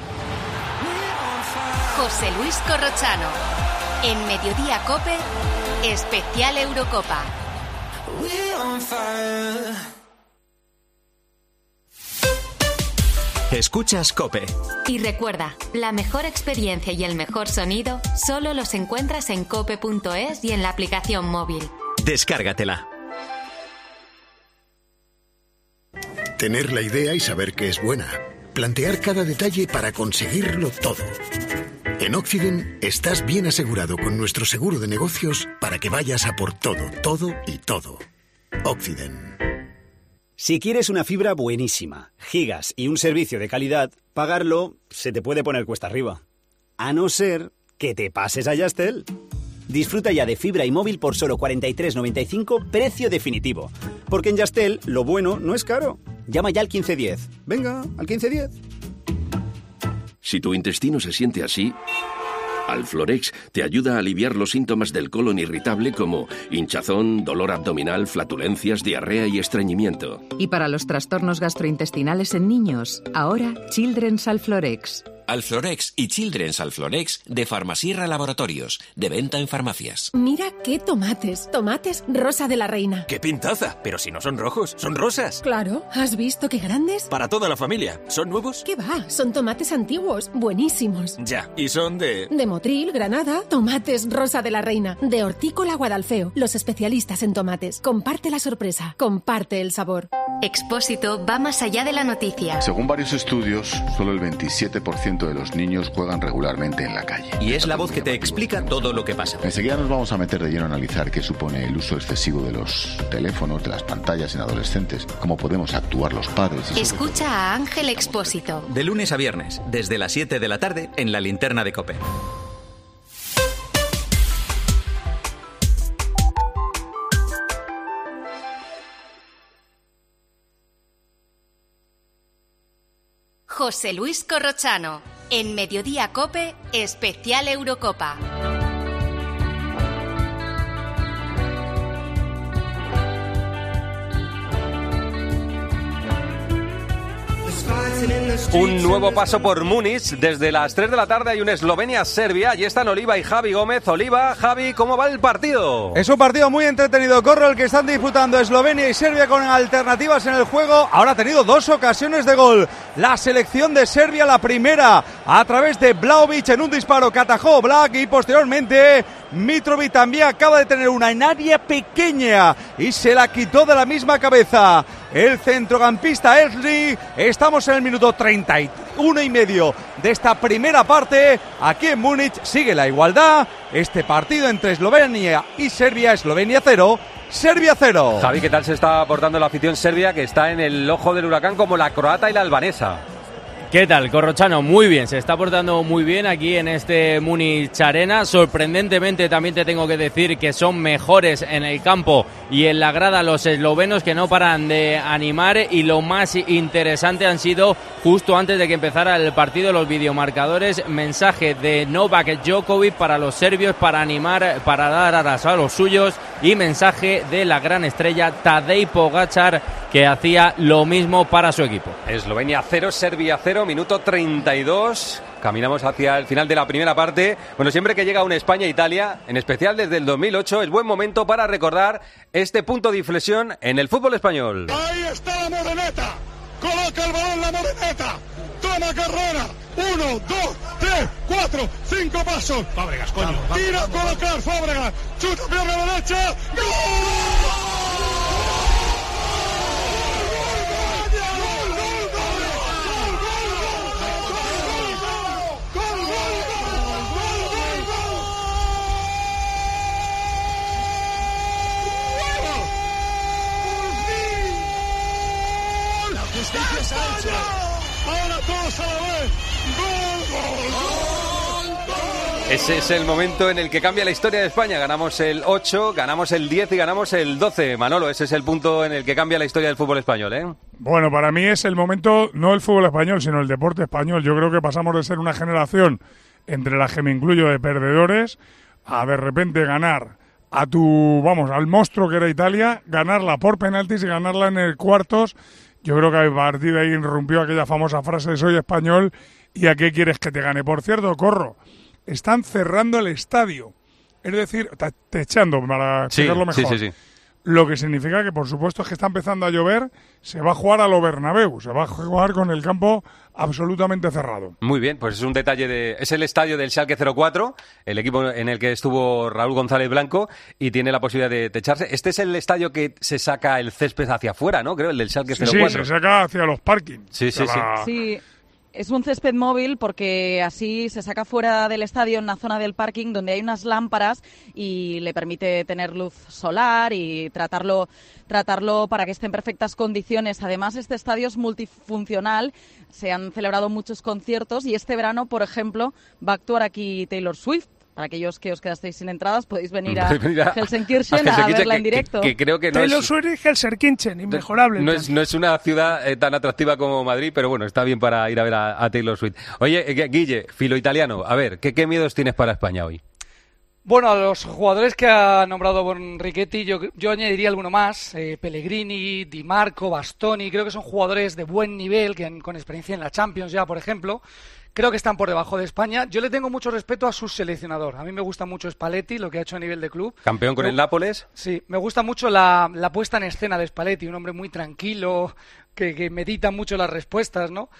José Luis Corrochano, en Mediodía COPE, especial Eurocopa. Escuchas COPE. Y recuerda, la mejor experiencia y el mejor sonido solo los encuentras en cope punto es y en la aplicación móvil. Descárgatela. Tener la idea y saber que es buena. Plantear cada detalle para conseguirlo todo. En Occident estás bien asegurado con nuestro seguro de negocios para que vayas a por todo, todo y todo. Occident. Si quieres una fibra buenísima, gigas y un servicio de calidad, pagarlo se te puede poner cuesta arriba. A no ser que te pases a Yastel. Disfruta ya de fibra y móvil por solo cuarenta y tres noventa y cinco, precio definitivo. Porque en Yastel lo bueno no es caro. Llama ya al quince diez. Venga, al quince diez. Si tu intestino se siente así, Alflorex te ayuda a aliviar los síntomas del colon irritable como hinchazón, dolor abdominal, flatulencias, diarrea y estreñimiento. Y para los trastornos gastrointestinales en niños, ahora Children's Alflorex. Alflorex y Children's Alflorex de Farmasierra Laboratorios, de venta en farmacias. Mira qué tomates, tomates Rosa de la Reina. ¡Qué pintaza! Pero si no son rojos, son rosas. Claro, ¿has visto qué grandes? Para toda la familia. ¿Son nuevos? ¿Qué va? Son tomates antiguos, buenísimos. Ya, y son de... De Motril, Granada, tomates Rosa de la Reina. De Hortícola Guadalfeo, los especialistas en tomates. Comparte la sorpresa, comparte el sabor. Expósito va más allá de la noticia. Según varios estudios, solo el veintisiete por ciento de los niños juegan regularmente en la calle. Y es la voz que te explica todo lo que pasa. Enseguida nos vamos a meter de lleno a analizar qué supone el uso excesivo de los teléfonos, de las pantallas en adolescentes, cómo podemos actuar los padres. Y Escucha todo a Ángel Expósito. De lunes a viernes, desde las siete de la tarde, en la linterna de COPE. José Luis Corrochano, en Mediodía COPE, especial Eurocopa. Un nuevo paso por Múnich. Desde las tres de la tarde hay un Eslovenia-Serbia. Allí están Oliva y Javi Gómez. Oliva, Javi, ¿cómo va el partido? Es un partido muy entretenido, Corro, el que están disputando Eslovenia y Serbia con alternativas en el juego. Ahora ha tenido dos ocasiones de gol. La selección de Serbia, la primera a través de Vlahovic en un disparo que atajó Black, y posteriormente Mitrovic también acaba de tener una en área pequeña y se la quitó de la misma cabeza el centrocampista Esli. Estamos en el minuto treinta y uno y medio de esta primera parte. Aquí en Múnich sigue la igualdad. Este partido entre Eslovenia y Serbia. Eslovenia cero, Serbia cero. Javi, ¿qué tal se está portando la afición serbia, que está en el ojo del huracán como la croata y la albanesa? ¿Qué tal, Corrochano? Muy bien, se está portando muy bien aquí en este Múnich Arena. Sorprendentemente también te tengo que decir que son mejores en el campo y en la grada los eslovenos, que no paran de animar, y lo más interesante han sido, justo antes de que empezara el partido, los videomarcadores, mensaje de Novak Djokovic para los serbios para animar, para dar aras a los suyos, y mensaje de la gran estrella Tadej Pogačar, que hacía lo mismo para su equipo. Eslovenia cero, Serbia cero, minuto treinta y dos. Caminamos hacia el final de la primera parte. Bueno, siempre que llega una España-Italia, en especial desde el dos mil ocho, es buen momento para recordar este punto de inflexión en el fútbol español. Ahí está la Moreneta. Coloca el balón la Moreneta. Toma carrera. Uno, dos, tres, cuatro, cinco pasos. Fábregas, coño. Tira a colocar Fábregas. Chuta pierna derecha. ¡Gol! Justicia se ha hecho. Ahora todos a la vez. ¡Gol, gol, gol, gol! Ese es el momento en el que cambia la historia de España. Ganamos el ocho, ganamos el diez y ganamos el doce. Manolo, ese es el punto en el que cambia la historia del fútbol español, ¿eh? Bueno, para mí es el momento, no el fútbol español, sino el deporte español. Yo creo que pasamos de ser una generación, entre las que me incluyo, de perdedores, a de repente ganar a tu, vamos, al monstruo que era Italia, ganarla por penaltis y ganarla en el cuartos. Yo creo que a partir de ahí irrumpió aquella famosa frase de soy español y a qué quieres que te gane. Por cierto, Corro, están cerrando el estadio, es decir, techando para explicarlo mejor. Sí, sí, sí. Lo que significa que, por supuesto, es que está empezando a llover, se va a jugar a lo Bernabéu, se va a jugar con el campo absolutamente cerrado. Muy bien, pues es un detalle de... Es el estadio del Schalke cero cuatro, el equipo en el que estuvo Raúl González Blanco, y tiene la posibilidad de techarse. Este es el estadio que se saca el césped hacia afuera, ¿no? Creo, el del Schalke cero cuatro. Sí, sí, se saca hacia los parkings. Sí, sí, la... sí. Sí. Es un césped móvil porque así se saca fuera del estadio en una zona del parking donde hay unas lámparas y le permite tener luz solar y tratarlo, tratarlo para que esté en perfectas condiciones. Además, este estadio es multifuncional, se han celebrado muchos conciertos y este verano, por ejemplo, va a actuar aquí Taylor Swift. Para aquellos que os quedasteis sin entradas, podéis venir a, venir a Helsenkirchen a, a verla que, en directo. Que, que creo que no Taylor es, Swift y Helsenkirchen, inmejorable. No es, no es una ciudad eh, tan atractiva como Madrid, pero bueno, está bien para ir a ver a, a Taylor Swift. Oye, eh, Guille, filo italiano, a ver, ¿qué, ¿qué miedos tienes para España hoy? Bueno, a los jugadores que ha nombrado Riquetti, yo, yo añadiría alguno más. Eh, Pellegrini, Di Marco, Bastoni, creo que son jugadores de buen nivel, que han, con experiencia en la Champions ya, por ejemplo. Creo que están por debajo de España. Yo le tengo mucho respeto a su seleccionador. A mí me gusta mucho Spalletti, lo que ha hecho a nivel de club. Campeón con me, el Nápoles. Sí, me gusta mucho la, la puesta en escena de Spalletti, un hombre muy tranquilo, que, que medita mucho las respuestas, ¿no?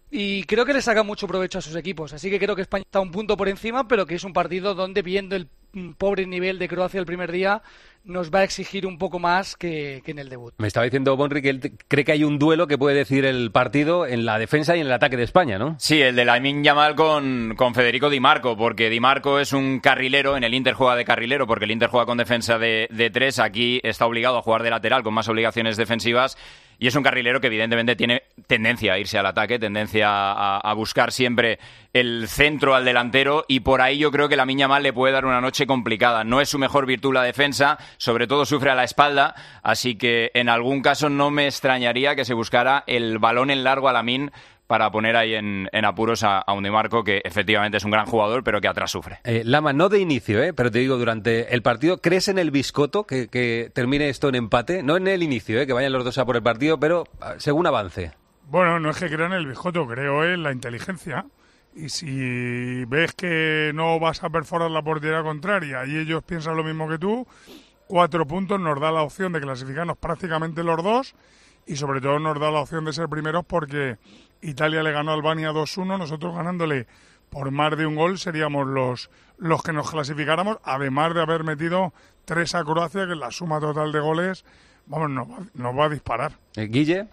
Y creo que le saca mucho provecho a sus equipos. Así que creo que España está un punto por encima, pero que es un partido donde, viendo el pobre nivel de Croacia el primer día, nos va a exigir un poco más que, que en el debut. Me estaba diciendo Bonri que él cree que hay un duelo que puede decidir el partido en la defensa y en el ataque de España, ¿no? Sí, el de Lamine Yamal con, con Federico Di Marco, porque Di Marco es un carrilero, en el Inter juega de carrilero, porque el Inter juega con defensa de, de tres, aquí está obligado a jugar de lateral con más obligaciones defensivas, y es un carrilero que evidentemente tiene tendencia a irse al ataque, tendencia a, a buscar siempre el centro al delantero, y por ahí yo creo que Lamine Yamal le puede dar una noche complicada. No es su mejor virtud la defensa, sobre todo sufre a la espalda, así que en algún caso no me extrañaría que se buscara el balón en largo a Lamine para poner ahí en, en apuros a, a un Di Marco, que efectivamente es un gran jugador, pero que atrás sufre. Eh, Lama, no de inicio, ¿eh? Pero te digo, durante el partido, ¿crees en el Biscotto que, que termine esto en empate? No en el inicio, ¿eh? Que vayan los dos a por el partido, pero según avance. Bueno, no es que crea en el Biscotto, creo en la inteligencia. Y si ves que no vas a perforar la portería contraria y ellos piensan lo mismo que tú, cuatro puntos nos da la opción de clasificarnos prácticamente los dos, y sobre todo nos da la opción de ser primeros porque Italia le ganó a Albania dos uno, nosotros ganándole por más de un gol seríamos los, los que nos clasificáramos, además de haber metido tres a Croacia, que en la suma total de goles, vamos, nos va, nos va a disparar. Eh, Guille.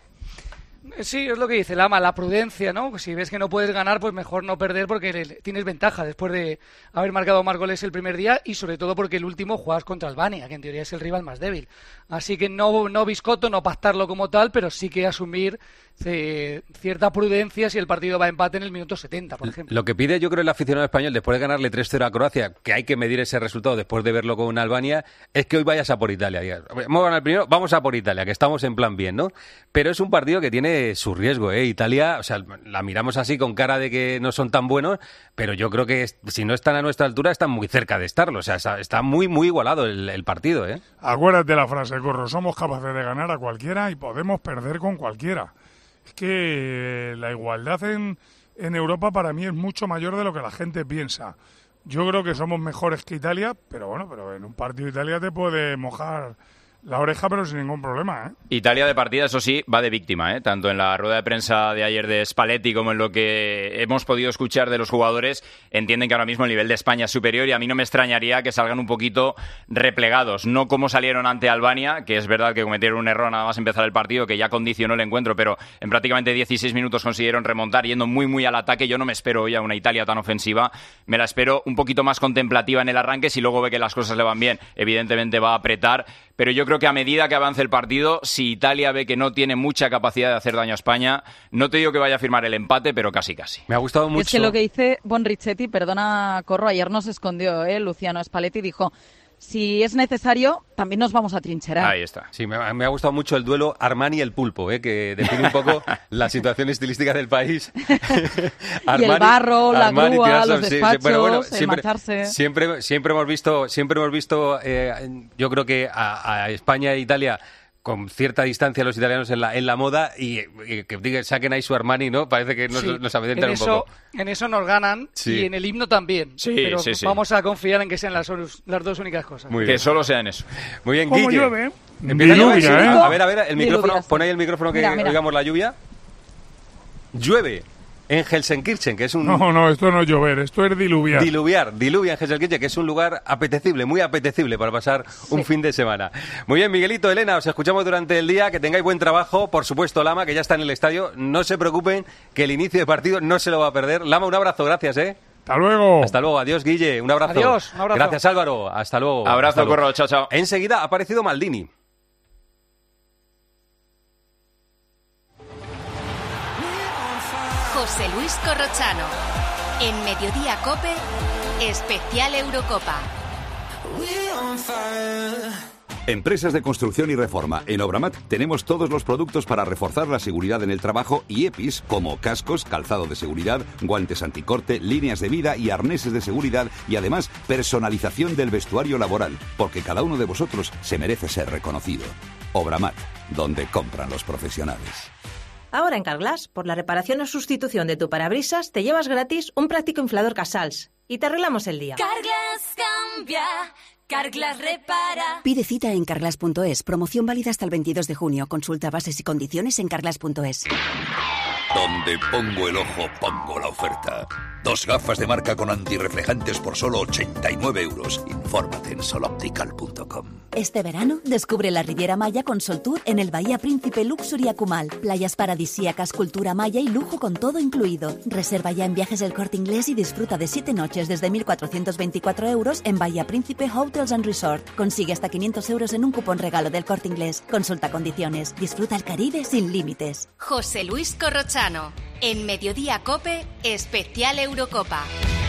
Sí, es lo que dice Lama, la prudencia, ¿no? Si ves que no puedes ganar, pues mejor no perder porque tienes ventaja después de haber marcado más goles el primer día, y sobre todo porque el último juegas contra Albania, que en teoría es el rival más débil. Así que no, no Biscotto, no pactarlo como tal, pero sí que asumir eh, cierta prudencia si el partido va a empate en el minuto setenta, por ejemplo. Lo que pide yo creo el aficionado español después de ganarle tres cero a Croacia, que hay que medir ese resultado después de verlo con Albania, es que hoy vayas a por Italia. Digas, hemos ganado el primero, vamos a por Italia, que estamos en plan bien, ¿no? Pero es un partido que tiene su riesgo, ¿eh? Italia, o sea, la miramos así con cara de que no son tan buenos, pero yo creo que si no están a nuestra altura, están muy cerca de estarlo. O sea, está, está muy, muy igualado el, el partido, ¿eh? Acuérdate la frase, Corro, somos capaces de ganar a cualquiera y podemos perder con cualquiera. Es que la igualdad en, en Europa para mí es mucho mayor de lo que la gente piensa. Yo creo que somos mejores que Italia, pero bueno, pero en un partido Italia te puede mojar la oreja, pero sin ningún problema, ¿eh? Italia de partida, eso sí, va de víctima, ¿eh? Tanto en la rueda de prensa de ayer de Spalletti como en lo que hemos podido escuchar de los jugadores, entienden que ahora mismo el nivel de España es superior, y a mí no me extrañaría que salgan un poquito replegados, no como salieron ante Albania, que es verdad que cometieron un error nada más empezar el partido, que ya condicionó el encuentro, pero en prácticamente dieciséis minutos consiguieron remontar, yendo muy muy al ataque. Yo no me espero hoy a una Italia tan ofensiva, me la espero un poquito más contemplativa en el arranque. Si luego ve que las cosas le van bien, evidentemente va a apretar, pero yo creo creo que a medida que avance el partido, si Italia ve que no tiene mucha capacidad de hacer daño a España, no te digo que vaya a firmar el empate, pero casi casi. Me ha gustado mucho. Es que lo que dice Bon Richetti, perdona, Corro, ayer no se escondió, ¿eh? Luciano Spalletti dijo... Si es necesario, también nos vamos a trincherar. Ahí está. Sí, me, me ha gustado mucho el duelo Armani-El Pulpo, ¿eh? Que define un poco la situación estilística del país. Armani, y el barro, la Armani, grúa, tirarse, los despachos, sí, sí, bueno, bueno, el siempre, marcharse. Siempre, siempre hemos visto, siempre hemos visto eh, yo creo que a, a España e Italia... con cierta distancia los italianos en la en la moda y, y que digan, saquen ahí su Armani, ¿no? Parece que nos, sí, nos avientan un eso, poco. En eso nos ganan sí. y en el himno también. Sí, pero sí, sí. vamos a confiar en que sean las, las dos únicas cosas. Muy que solo sean eso. Muy bien, ¿Cómo Guille. llueve? Empieza a llover, ¿eh? A ver, a ver, el Ni micrófono, lluvia, pon ahí el micrófono que mira, mira. oigamos la lluvia. Llueve en Helsenkirchen, que es un... No, no, esto no es llover, esto es diluviar. Diluviar, diluvia en Helsenkirchen, que es un lugar apetecible, muy apetecible para pasar Sí. un fin de semana. Muy bien, Miguelito, Elena, os escuchamos durante el día, que tengáis buen trabajo. Por supuesto, Lama, que ya está en el estadio, no se preocupen, que el inicio de partido no se lo va a perder. Lama, un abrazo, gracias, ¿eh? Hasta luego. Hasta luego, adiós, Guille, un abrazo. Adiós, un abrazo. Gracias, Álvaro, hasta luego. Abrazo, Hasta luego. Corro, chao, chao. Enseguida ha aparecido Maldini. José Luis Corrochano. En Mediodía Cope, especial Eurocopa. Empresas de construcción y reforma. En Obramat tenemos todos los productos para reforzar la seguridad en el trabajo y E P Is como cascos, calzado de seguridad, guantes anticorte, líneas de vida y arneses de seguridad y además personalización del vestuario laboral, porque cada uno de vosotros se merece ser reconocido. Obramat, donde compran los profesionales. Ahora en Carglass, por la reparación o sustitución de tu parabrisas, te llevas gratis un práctico inflador Casals y te arreglamos el día. Carglass cambia, Carglass repara. Pide cita en carglass punto es. Promoción válida hasta el veintidós de junio. Consulta bases y condiciones en carglass punto es. Donde pongo el ojo, pongo la oferta. Dos gafas de marca con antirreflejantes por solo ochenta y nueve euros. Infórmate en sol optical punto com. Este verano, descubre la Riviera Maya con Soltour en el Bahía Príncipe Luxury Acumal. Playas paradisíacas, cultura maya y lujo con todo incluido. Reserva ya en Viajes del Corte Inglés y disfruta de siete noches desde mil cuatrocientos veinticuatro euros en Bahía Príncipe Hotels and Resort. Consigue hasta quinientos euros en un cupón regalo del Corte Inglés. Consulta condiciones. Disfruta el Caribe sin límites. José Luis Corrochano. En Mediodía Cope, especial Eurocopa.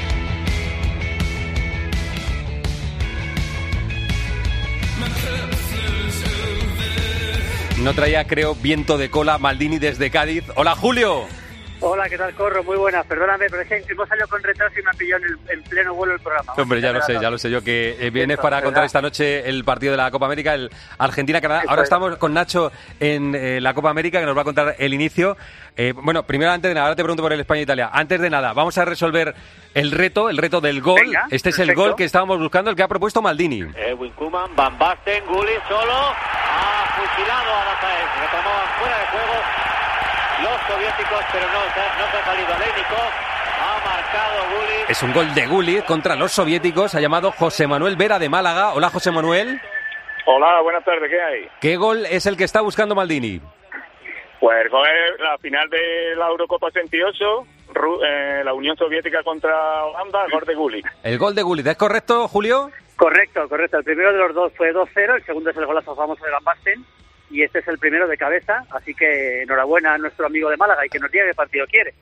No traía, creo, viento de cola Maldini desde Cádiz. Hola, Julio. Hola, ¿qué tal, Corro? Muy buenas. Perdóname, pero es que hemos salido con retraso y me han pillado en, el, en pleno vuelo el programa. Hombre, ya lo sé, ya lo sé yo, que eh, vienes para ¿verdad? contar esta noche el partido de la Copa América, el Argentina-Canadá. Ahora estamos con Nacho en eh, la Copa América, que nos va a contar el inicio. Eh, bueno, primero, antes de nada, ahora te pregunto por el España-Italia. Antes de nada, vamos a resolver el reto, el reto del gol. Venga, este es perfecto. el gol que estábamos buscando, el que ha propuesto Maldini. Edwin Koeman, Van Basten, Gullit solo, ha fusilado a Rafael, reclamaban fuera de juego los soviéticos, pero no, no se ha salido Alénico, ha marcado Gullit. Es un gol de Gullit contra los soviéticos, ha llamado José Manuel Vera de Málaga. Hola, José Manuel. Hola, buenas tardes, ¿qué hay? ¿Qué gol es el que está buscando Maldini? Pues fue la final de la Eurocopa ochenta y ocho, Ru- eh, la Unión Soviética contra Holanda, gol de Gullit. El gol de Gullit, ¿es correcto, Julio? Correcto, correcto. El primero de los dos fue dos cero, el segundo es el golazo famoso de Van Basten y este es el primero de cabeza, así que enhorabuena a nuestro amigo de Málaga y que nos diga qué partido quiere.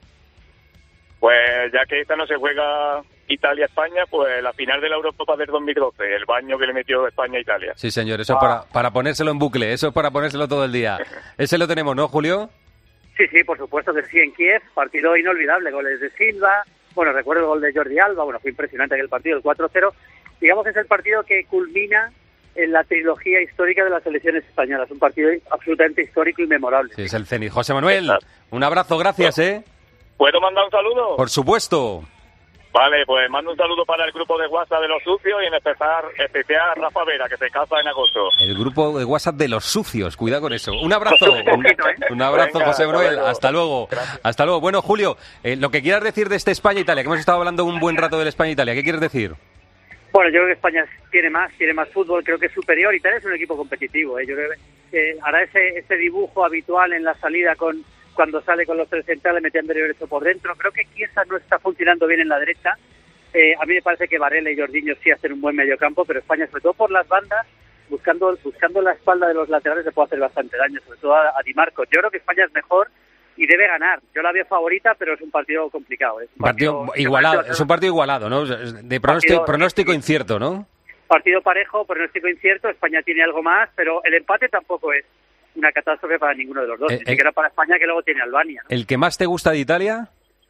Pues ya que esta no se juega Italia-España, pues la final de la Eurocopa del dos mil doce, el baño que le metió España a Italia. Sí, señor, eso es para, para ponérselo en bucle, eso es para ponérselo todo el día. Ese lo tenemos, ¿no, Julio? Sí, sí, por supuesto que sí, en Kiev, partido inolvidable, goles de Silva, bueno, recuerdo el gol de Jordi Alba, bueno, fue impresionante aquel partido, el cuatro cero, digamos que es el partido que culmina en la trilogía histórica de las selecciones españolas, un partido absolutamente histórico y memorable. Sí, es el Zenit. José Manuel, un abrazo, gracias, ¿eh? ¿Puedo mandar un saludo? Por supuesto. Vale, pues mando un saludo para el grupo de WhatsApp de los sucios y en especial, especial a Rafa Vera, que se casa en agosto. El grupo de WhatsApp de los sucios, cuidado con eso. Un abrazo, un, un abrazo, Venga, José Manuel, hasta hasta luego. Hasta luego. Bueno, Julio, eh, lo que quieras decir de este España-Italia, que hemos estado hablando un buen rato del España-Italia, ¿qué quieres decir? Bueno, yo creo que España tiene más, tiene más fútbol, creo que es superior. Italia es un equipo competitivo, ¿eh? Yo creo que eh, hará ese, ese dibujo habitual en la salida con cuando sale con los tres centrales metiendo el derecho por dentro. Creo que Chiesa no está funcionando bien en la derecha. Eh, a mí me parece que Varela y Jorginho sí hacen un buen mediocampo, pero España, sobre todo por las bandas, buscando buscando la espalda de los laterales se puede hacer bastante daño, sobre todo a, a Di Marco. Yo creo que España es mejor y debe ganar. Yo la veo favorita, pero es un partido complicado. Es un partido, partido igualado, es un partido igualado, ¿no? De pronóstico, partido, pronóstico incierto, ¿no? Partido parejo, pronóstico incierto. España tiene algo más, pero el empate tampoco es una catástrofe para ninguno de los dos. Eh, ni siquiera para España, que luego tiene Albania, ¿no? ¿El que más te gusta de Italia?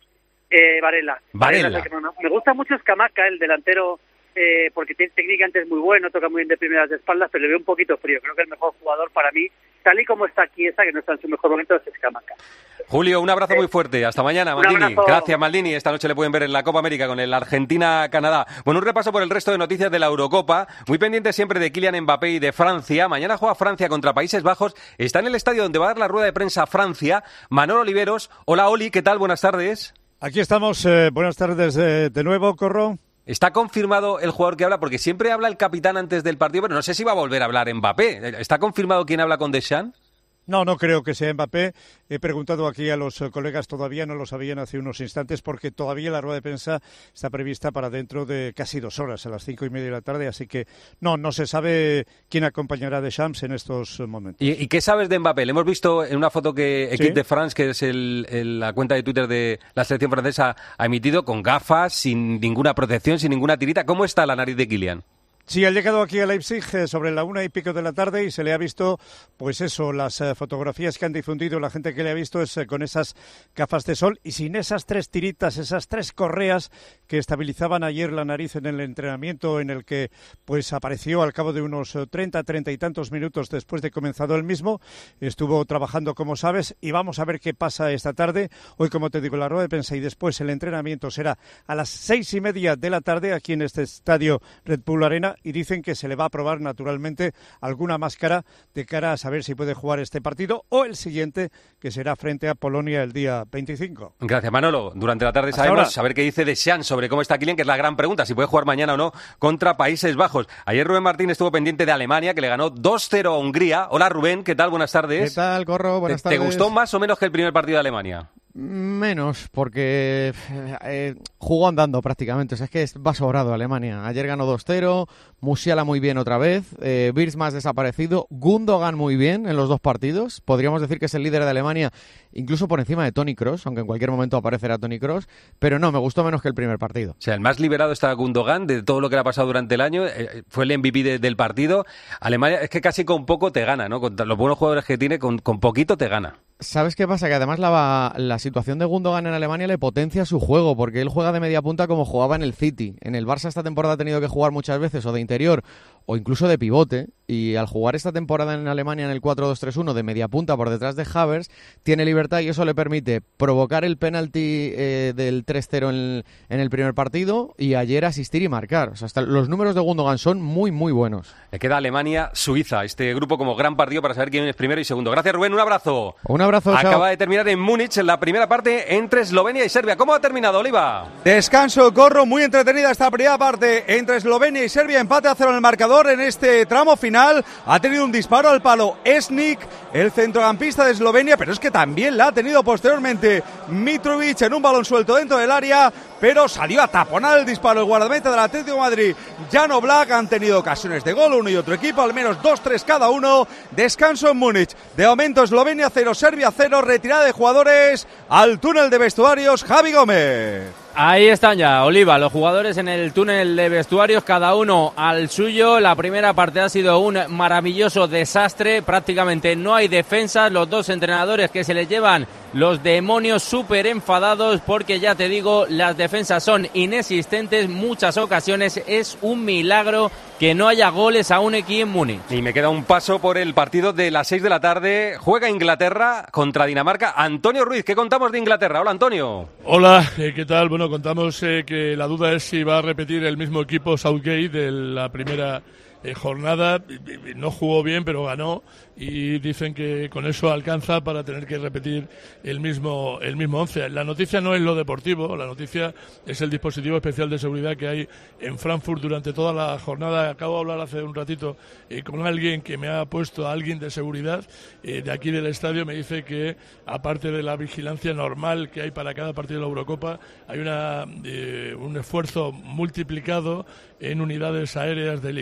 Eh, Varela. Varela. Varela es el que me, me gusta mucho Scamacca, el delantero, eh, porque tiene técnicamente es muy bueno, toca muy bien de primeras de espaldas, pero le veo un poquito frío. Creo que el mejor jugador para mí, tal y como está Chiesa, que no está en su mejor momento, es Scamacca. Julio, un abrazo muy fuerte. Hasta mañana, Maldini. Gracias, Maldini. Esta noche le pueden ver en la Copa América con el Argentina-Canadá. Bueno, un repaso por el resto de noticias de la Eurocopa. Muy pendiente siempre de Kylian Mbappé y de Francia. Mañana juega Francia contra Países Bajos. Está en el estadio donde va a dar la rueda de prensa Francia. Manolo Oliveros. Hola, Oli. ¿Qué tal? Buenas tardes. Aquí estamos. Eh, buenas tardes eh, de nuevo, Corro. ¿Está confirmado el jugador que habla? Porque siempre habla el capitán antes del partido, pero no sé si va a volver a hablar Mbappé. ¿Está confirmado quién habla con Deschamps? No, no creo que sea Mbappé. He preguntado aquí a los colegas, todavía no lo sabían hace unos instantes, porque todavía la rueda de prensa está prevista para dentro de casi dos horas, a las cinco y media de la tarde, así que no, no se sabe quién acompañará a Deschamps en estos momentos. ¿Y, y qué sabes de Mbappé? Le hemos visto en una foto que Equipe ¿Sí? de France, que es el, el, la cuenta de Twitter de la selección francesa, ha emitido con gafas, sin ninguna protección, sin ninguna tirita. ¿Cómo está la nariz de Kylian? Sí, ha llegado aquí a Leipzig eh, sobre la una y pico de la tarde y se le ha visto, pues eso, las eh, fotografías que han difundido, la gente que le ha visto es eh, con esas gafas de sol y sin esas tres tiritas, esas tres correas que estabilizaban ayer la nariz en el entrenamiento, en el que pues apareció al cabo de unos treinta, treinta y tantos minutos después de comenzado el mismo. Estuvo trabajando, como sabes, y vamos a ver qué pasa esta tarde. Hoy, como te digo, la rueda de prensa y después el entrenamiento será a las seis y media de la tarde aquí en este estadio Red Bull Arena. Y dicen que se le va a probar naturalmente alguna máscara de cara a saber si puede jugar este partido o el siguiente, que será frente a Polonia el día veinticinco. Gracias, Manolo. Durante la tarde Hasta sabemos ahora. saber qué dice Deschamps sobre cómo está Kylian, que es la gran pregunta, si puede jugar mañana o no contra Países Bajos. Ayer Rubén Martín estuvo pendiente de Alemania, que le ganó dos cero a Hungría. Hola, Rubén, ¿qué tal? Buenas tardes. ¿Qué tal, Corro? Buenas ¿Te, tardes. ¿Te gustó más o menos que el primer partido de Alemania? Menos, porque eh, jugó andando prácticamente. O sea, es que va sobrado Alemania. Ayer ganó dos cero, Musiala muy bien otra vez, eh, Wirtz más desaparecido, Gundogan muy bien en los dos partidos. Podríamos decir que es el líder de Alemania, incluso por encima de Toni Kroos, aunque en cualquier momento aparecerá Toni Kroos. Pero no, me gustó menos que el primer partido. O sea, el más liberado está Gundogan de todo lo que le ha pasado durante el año. Eh, fue el M V P de, del partido. Alemania es que casi con poco te gana, ¿no? Con los buenos jugadores que tiene, con, con poquito te gana. ¿Sabes qué pasa? Que además la, la situación de Gundogan en Alemania le potencia su juego, porque él juega de media punta como jugaba en el City. En el Barça esta temporada ha tenido que jugar muchas veces o de interior o incluso de pivote, y al jugar esta temporada en Alemania en el cuatro dos tres uno de media punta por detrás de Havertz, tiene libertad y eso le permite provocar el penalti eh, del tres cero en, en el primer partido y ayer asistir y marcar. O sea, hasta los números de Gundogan son muy, muy buenos. Le queda Alemania-Suiza, este grupo como gran partido para saber quién es primero y segundo. Gracias, Rubén, un abrazo. Un abrazo, chao. Acaba de terminar en Múnich en la primera parte entre Eslovenia y Serbia. ¿Cómo ha terminado, Oliva? Descanso, Corro, muy entretenida esta primera parte entre Eslovenia y Serbia, empate a cero en el marcador en este tramo final. Ha tenido un disparo al palo Esnik, el centrocampista de Eslovenia, pero es que también la ha tenido posteriormente Mitrovic en un balón suelto dentro del área, pero salió a taponar el disparo el guardameta del Atlético de Madrid, Jan Oblak. Han tenido ocasiones de gol uno y otro equipo, al menos dos tres cada uno. Descanso en Múnich. De momento Eslovenia cero, Serbia cero, retirada de jugadores al túnel de vestuarios, Javi Gómez. Ahí están ya, Oliva, los jugadores en el túnel de vestuarios, cada uno al suyo. La primera parte ha sido un maravilloso desastre, prácticamente no hay defensas, los dos entrenadores que se les llevan los demonios súper enfadados porque ya te digo, las defensas son inexistentes, muchas ocasiones, es un milagro que no haya goles aún aquí en Múnich. Y me queda un paso por el partido de las seis de la tarde, juega Inglaterra contra Dinamarca. Antonio Ruiz, ¿qué contamos de Inglaterra? Hola, Antonio. Hola, eh, ¿qué tal? Bueno, contamos eh, que la duda es si va a repetir el mismo equipo Southgate de la primera eh, jornada. No jugó bien, pero ganó, y dicen que con eso alcanza para tener que repetir el mismo el mismo once. La noticia no es lo deportivo, la noticia es el dispositivo especial de seguridad que hay en Frankfurt durante toda la jornada. Acabo de hablar hace un ratito eh, con alguien que me ha puesto a alguien de seguridad eh, de aquí del estadio. Me dice que aparte de la vigilancia normal que hay para cada partido de la Eurocopa, hay una eh, un esfuerzo multiplicado en unidades aéreas de helicóptero,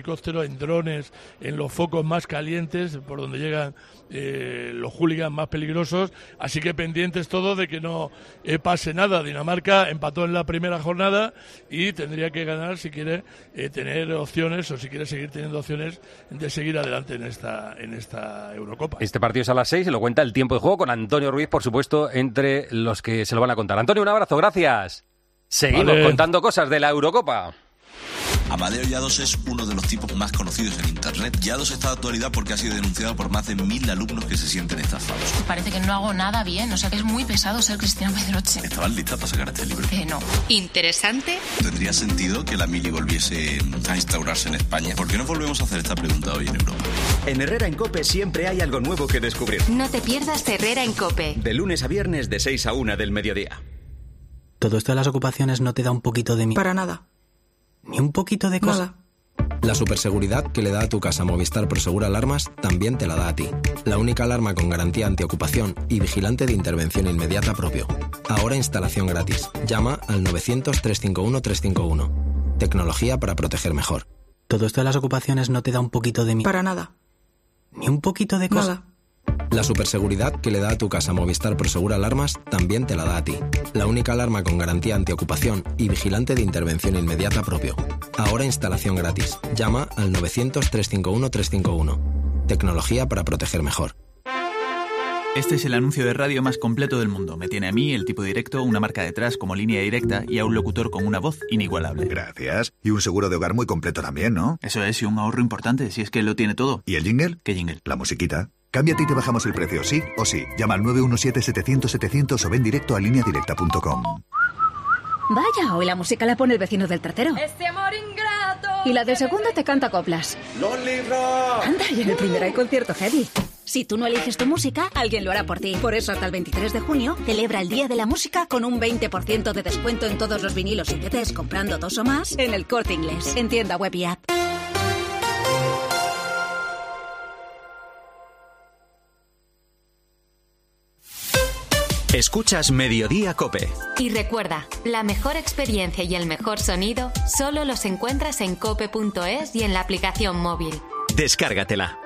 en drones, en los focos más calientes, por donde llegan eh, los hooligans más peligrosos, así que pendientes todos de que no eh, pase nada. Dinamarca empató en la primera jornada y tendría que ganar si quiere eh, tener opciones, o si quiere seguir teniendo opciones de seguir adelante en esta, en esta Eurocopa. Este partido es a las seis y lo cuenta el tiempo de juego con Antonio Ruiz, por supuesto, entre los que se lo van a contar. Antonio, un abrazo, gracias. Seguimos vale. contando cosas de la Eurocopa. Amadeo Llados es uno de los tipos más conocidos en Internet. Llados está de actualidad porque ha sido denunciado por más de mil alumnos que se sienten estafados. Parece que no hago nada bien, o sea que es muy pesado ser Cristina Pedroche. ¿Estabas lista para sacar este libro? Eh, no. ¿Interesante? ¿Tendría sentido que la mili volviese a instaurarse en España? ¿Por qué no volvemos a hacer esta pregunta hoy en Europa? En Herrera en COPE siempre hay algo nuevo que descubrir. No te pierdas Herrera en COPE. De lunes a viernes de seis a una del mediodía. ¿Todo esto de las ocupaciones no te da un poquito de miedo? Para nada. ¿Ni un poquito de cosa? Nada. La superseguridad que le da a tu casa Movistar Prosegur Alarmas también te la da a ti. La única alarma con garantía antiocupación y vigilante de intervención inmediata propio. Ahora instalación gratis. Llama al novecientos, trescientos cincuenta y uno, trescientos cincuenta y uno. Tecnología para proteger mejor. ¿Todo esto de las ocupaciones no te da un poquito de miedo? Para nada. ¿Ni un poquito de cosa? Nada. La superseguridad que le da a tu casa Movistar Prosegur Alarmas también te la da a ti. La única alarma con garantía antiocupación y vigilante de intervención inmediata propio. Ahora instalación gratis. Llama al novecientos, trescientos cincuenta y uno, trescientos cincuenta y uno. Tecnología para proteger mejor. Este es el anuncio de radio más completo del mundo. Me tiene a mí, el tipo directo, una marca detrás como línea directa y a un locutor con una voz inigualable. Gracias. Y un seguro de hogar muy completo también, ¿no? Eso es, y un ahorro importante, si es que lo tiene todo. ¿Y el jingle? ¿Qué jingle? La musiquita. Cámbiate y te bajamos el precio, sí o sí. Llama al nueve uno siete, setecientos, setecientos o ven directo a línea directa punto com. Vaya, hoy la música la pone el vecino del trasero. Este amor ingrato. Y la del segundo te canta coplas. ¡Lonely Rock! Anda, y en el primero hay concierto heavy. Si tú no eliges tu música, alguien lo hará por ti. Por eso hasta el veintitrés de junio, celebra el Día de la Música con un veinte por ciento de descuento en todos los vinilos y C Ds comprando dos o más en el Corte Inglés, en tienda web y app. Escuchas Mediodía COPE. Y recuerda, la mejor experiencia y el mejor sonido solo los encuentras en cope punto es y en la aplicación móvil. Descárgatela.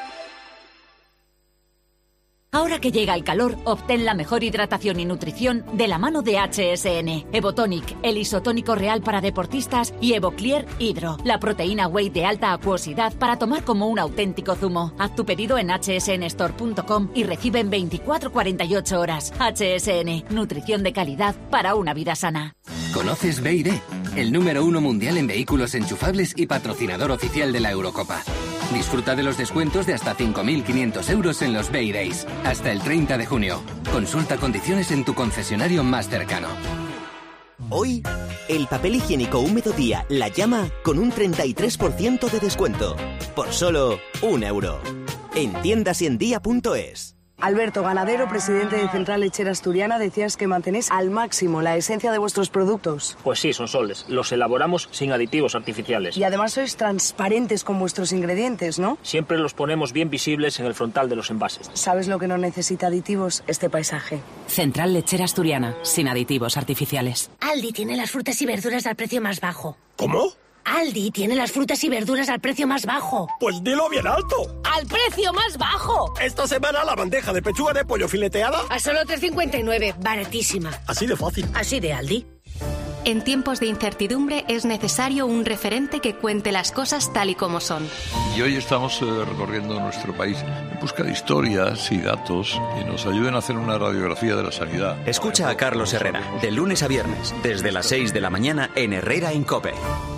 Ahora que llega el calor, obtén la mejor hidratación y nutrición de la mano de H S N. Evotonic, el isotónico real para deportistas, y Evoclear Hydro, la proteína whey de alta acuosidad para tomar como un auténtico zumo. Haz tu pedido en hache ese ene store punto com y recibe en veinticuatro a cuarenta y ocho horas. H S N, nutrición de calidad para una vida sana. ¿Conoces B y D? El número uno mundial en vehículos enchufables y patrocinador oficial de la Eurocopa. Disfruta de los descuentos de hasta cinco mil quinientos euros en los B y Days. Hasta el treinta de junio. Consulta condiciones en tu concesionario más cercano. Hoy, el papel higiénico húmedo Día La Llama con un treinta y tres por ciento de descuento. Por solo un euro. En tiendas y en día punto es. Alberto Ganadero, presidente de Central Lechera Asturiana, decías que mantenéis al máximo la esencia de vuestros productos. Pues sí, son soles. Los elaboramos sin aditivos artificiales. Y además sois transparentes con vuestros ingredientes, ¿no? Siempre los ponemos bien visibles en el frontal de los envases. ¿Sabes lo que no necesita aditivos? Este paisaje. Central Lechera Asturiana, sin aditivos artificiales. Aldi tiene las frutas y verduras al precio más bajo. ¿Cómo? Aldi tiene las frutas y verduras al precio más bajo. Pues dilo bien alto. ¡Al precio más bajo! Esta semana la bandeja de pechuga de pollo fileteada a solo tres cincuenta y nueve, baratísima. Así de fácil. Así de Aldi. En tiempos de incertidumbre es necesario un referente que cuente las cosas tal y como son. Y hoy estamos eh, recorriendo nuestro país en busca de historias y datos que nos ayuden a hacer una radiografía de la sanidad. Escucha a Carlos Herrera, de lunes a viernes, desde las seis de la mañana en Herrera en COPE.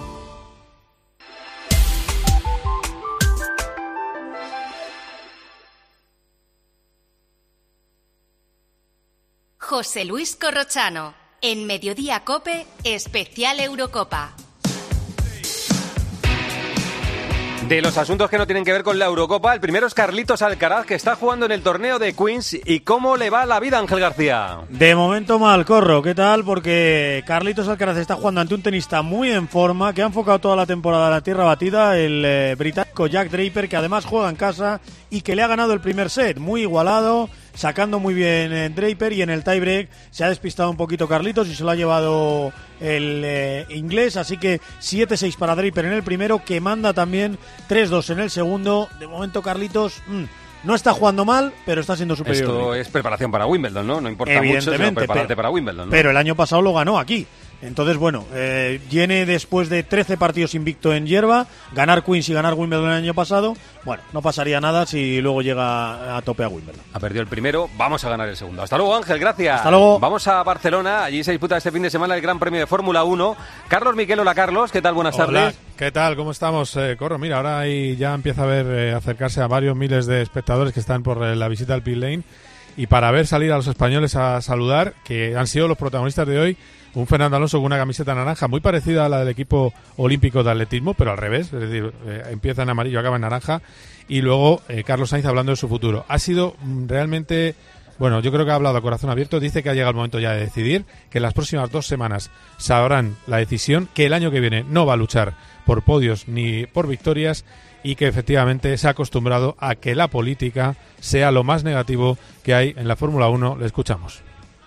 José Luis Corrochano, en Mediodía COPE, especial Eurocopa. De los asuntos que no tienen que ver con la Eurocopa, el primero es Carlitos Alcaraz, que está jugando en el torneo de Queens. ¿Y cómo le va la vida, Ángel García? De momento mal, Corro. ¿Qué tal? Porque Carlitos Alcaraz está jugando ante un tenista muy en forma, que ha enfocado toda la temporada a la tierra batida, el eh, británico Jack Draper, que además juega en casa y que le ha ganado el primer set, muy igualado. sacando muy bien eh, Draper, y en el tiebreak se ha despistado un poquito Carlitos y se lo ha llevado el eh, inglés, así que siete seis para Draper en el primero, que manda también tres dos en el segundo. De momento Carlitos mmm, no está jugando mal, pero está siendo superior. Esto es preparación para Wimbledon, ¿no? No importa mucho, sino prepararte pero, para Wimbledon, ¿no? Pero el año pasado lo ganó aquí. Entonces, bueno, eh, Yene después de trece partidos invicto en hierba, ganar Queens y ganar Wimbledon el año pasado, bueno, no pasaría nada si luego llega a tope a Wimbledon. Ha perdido el primero, vamos a ganar el segundo. Hasta luego, Ángel, gracias. Hasta luego. Vamos a Barcelona, allí se disputa este fin de semana el Gran Premio de Fórmula uno. Carlos Miquel, hola Carlos, ¿qué tal? Buenas hola, tardes. ¿Qué tal? ¿Cómo estamos? Eh, Corro, mira, ahora ahí ya empieza a ver eh, acercarse a varios miles de espectadores que están por eh, la visita al pit lane, y para ver salir a los españoles a saludar, que han sido los protagonistas de hoy. Un Fernando Alonso con una camiseta naranja muy parecida a la del equipo olímpico de atletismo, pero al revés, es decir, eh, empieza en amarillo, acaba en naranja, y luego eh, Carlos Sainz hablando de su futuro. Ha sido mm, realmente, bueno, yo creo que ha hablado a corazón abierto, dice que ha llegado el momento ya de decidir, que en las próximas dos semanas sabrán la decisión, que el año que viene no va a luchar por podios ni por victorias, y que efectivamente se ha acostumbrado a que la política sea lo más negativo que hay en la Fórmula uno. Le escuchamos.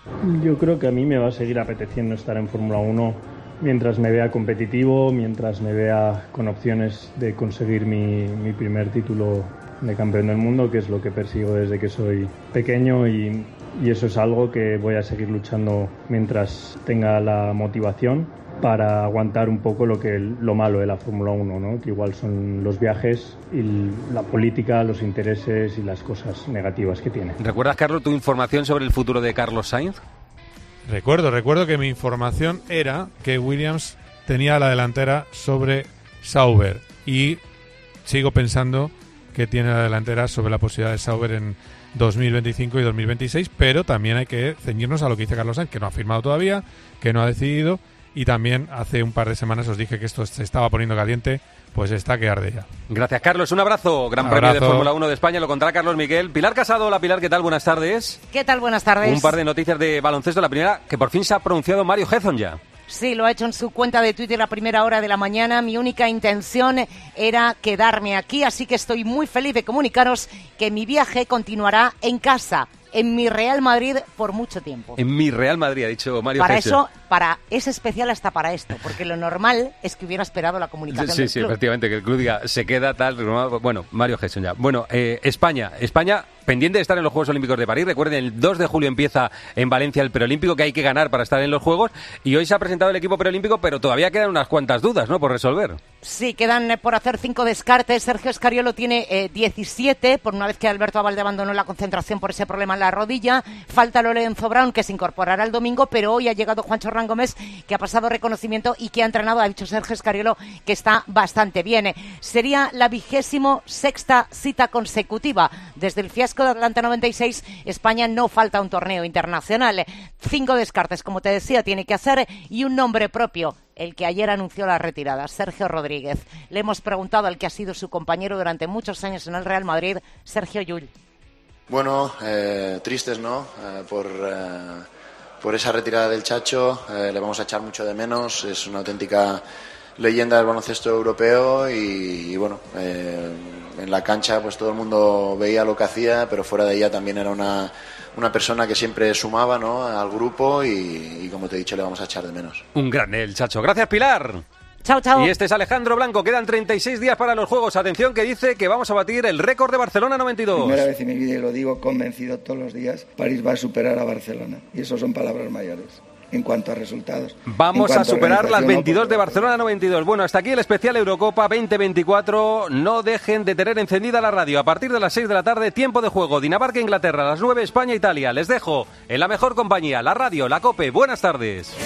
Yo creo que a mí me va a seguir apeteciendo estar en Fórmula uno mientras me vea competitivo, mientras me vea con opciones de conseguir mi, mi primer título de campeón del mundo, que es lo que persigo desde que soy pequeño, y, y eso es algo que voy a seguir luchando mientras tenga la motivación para aguantar un poco lo que lo malo de la Fórmula uno, ¿no? Que igual son los viajes y la política, los intereses y las cosas negativas que tiene. ¿Recuerdas, Carlos, tu información sobre el futuro de Carlos Sainz? Recuerdo, recuerdo que mi información era que Williams tenía la delantera sobre Sauber, y sigo pensando que tiene la delantera sobre la posibilidad de Sauber en dos mil veinticinco y dos mil veintiséis, pero también hay que ceñirnos a lo que dice Carlos Sainz, que no ha firmado todavía, que no ha decidido. Y también hace un par de semanas os dije que esto se estaba poniendo caliente, pues está que arde ya. Gracias, Carlos. Un abrazo. Gran abrazo. Premio de Fórmula uno de España, lo contará Carlos Miquel. Pilar Casado, hola Pilar, ¿qué tal? Buenas tardes. ¿Qué tal? Buenas tardes. Un par de noticias de baloncesto. La primera, que por fin se ha pronunciado Mario Hezon ya. Sí, lo ha hecho en su cuenta de Twitter a primera hora de la mañana. Mi única intención era quedarme aquí, así que estoy muy feliz de comunicaros que mi viaje continuará en casa, en mi Real Madrid, por mucho tiempo. En mi Real Madrid, ha dicho Mario Para Hezon. eso, para es especial hasta para esto, porque lo normal es que hubiera esperado la comunicación Sí, del sí, club. efectivamente, que el club diga, se queda tal... Bueno, Mario Hezon ya. Bueno, eh, España, España... pendiente de estar en los Juegos Olímpicos de París. Recuerden, el dos de julio empieza en Valencia el preolímpico, que hay que ganar para estar en los Juegos, y hoy se ha presentado el equipo preolímpico, pero todavía quedan unas cuantas dudas, ¿no?, por resolver. Sí, quedan eh, por hacer cinco descartes. Sergio Escariolo tiene eh, diecisiete, por una vez que Alberto Abalde abandonó la concentración por ese problema en la rodilla. Falta Lorenzo Brown, que se incorporará el domingo, pero hoy ha llegado Juancho Rangomés, que ha pasado reconocimiento y que ha entrenado, ha dicho Sergio Escariolo, que está bastante bien. Sería la vigésimo sexta cita consecutiva. Desde el fiasco de Atlanta noventa y seis, España no falta un torneo internacional. Cinco descartes, como te decía, tiene que hacer, y un nombre propio, el que ayer anunció la retirada, Sergio Rodríguez. Le hemos preguntado al que ha sido su compañero durante muchos años en el Real Madrid, Sergio Llull. Bueno, eh, tristes, ¿no? Eh, por, eh, por esa retirada del Chacho. Eh, le vamos a echar mucho de menos. Es una auténtica leyenda del baloncesto europeo y, y bueno, eh, en la cancha pues todo el mundo veía lo que hacía, pero fuera de ella también era una, una persona que siempre sumaba, ¿no?, al grupo y, y como te he dicho, le vamos a echar de menos. Un grande el Chacho. Gracias, Pilar. Chao, chao. Y este es Alejandro Blanco. Quedan treinta y seis días para los Juegos. Atención, que dice que vamos a batir el récord de Barcelona noventa y dos. Primera vez en mi vida, y lo digo convencido todos los días, París va a superar a Barcelona. Y eso son palabras mayores en cuanto a resultados. Vamos a, a superar las veintidós no, de Barcelona noventa y dos. Bueno, hasta aquí el especial Eurocopa veinte veinticuatro. No dejen de tener encendida la radio. A partir de las seis de la tarde, tiempo de juego. Dinamarca-Inglaterra, a las nueve, España-Italia. Les dejo en la mejor compañía, la radio, la COPE. Buenas tardes.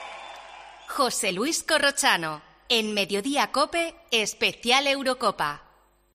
José Luis Corrochano, en Mediodía COPE, especial Eurocopa.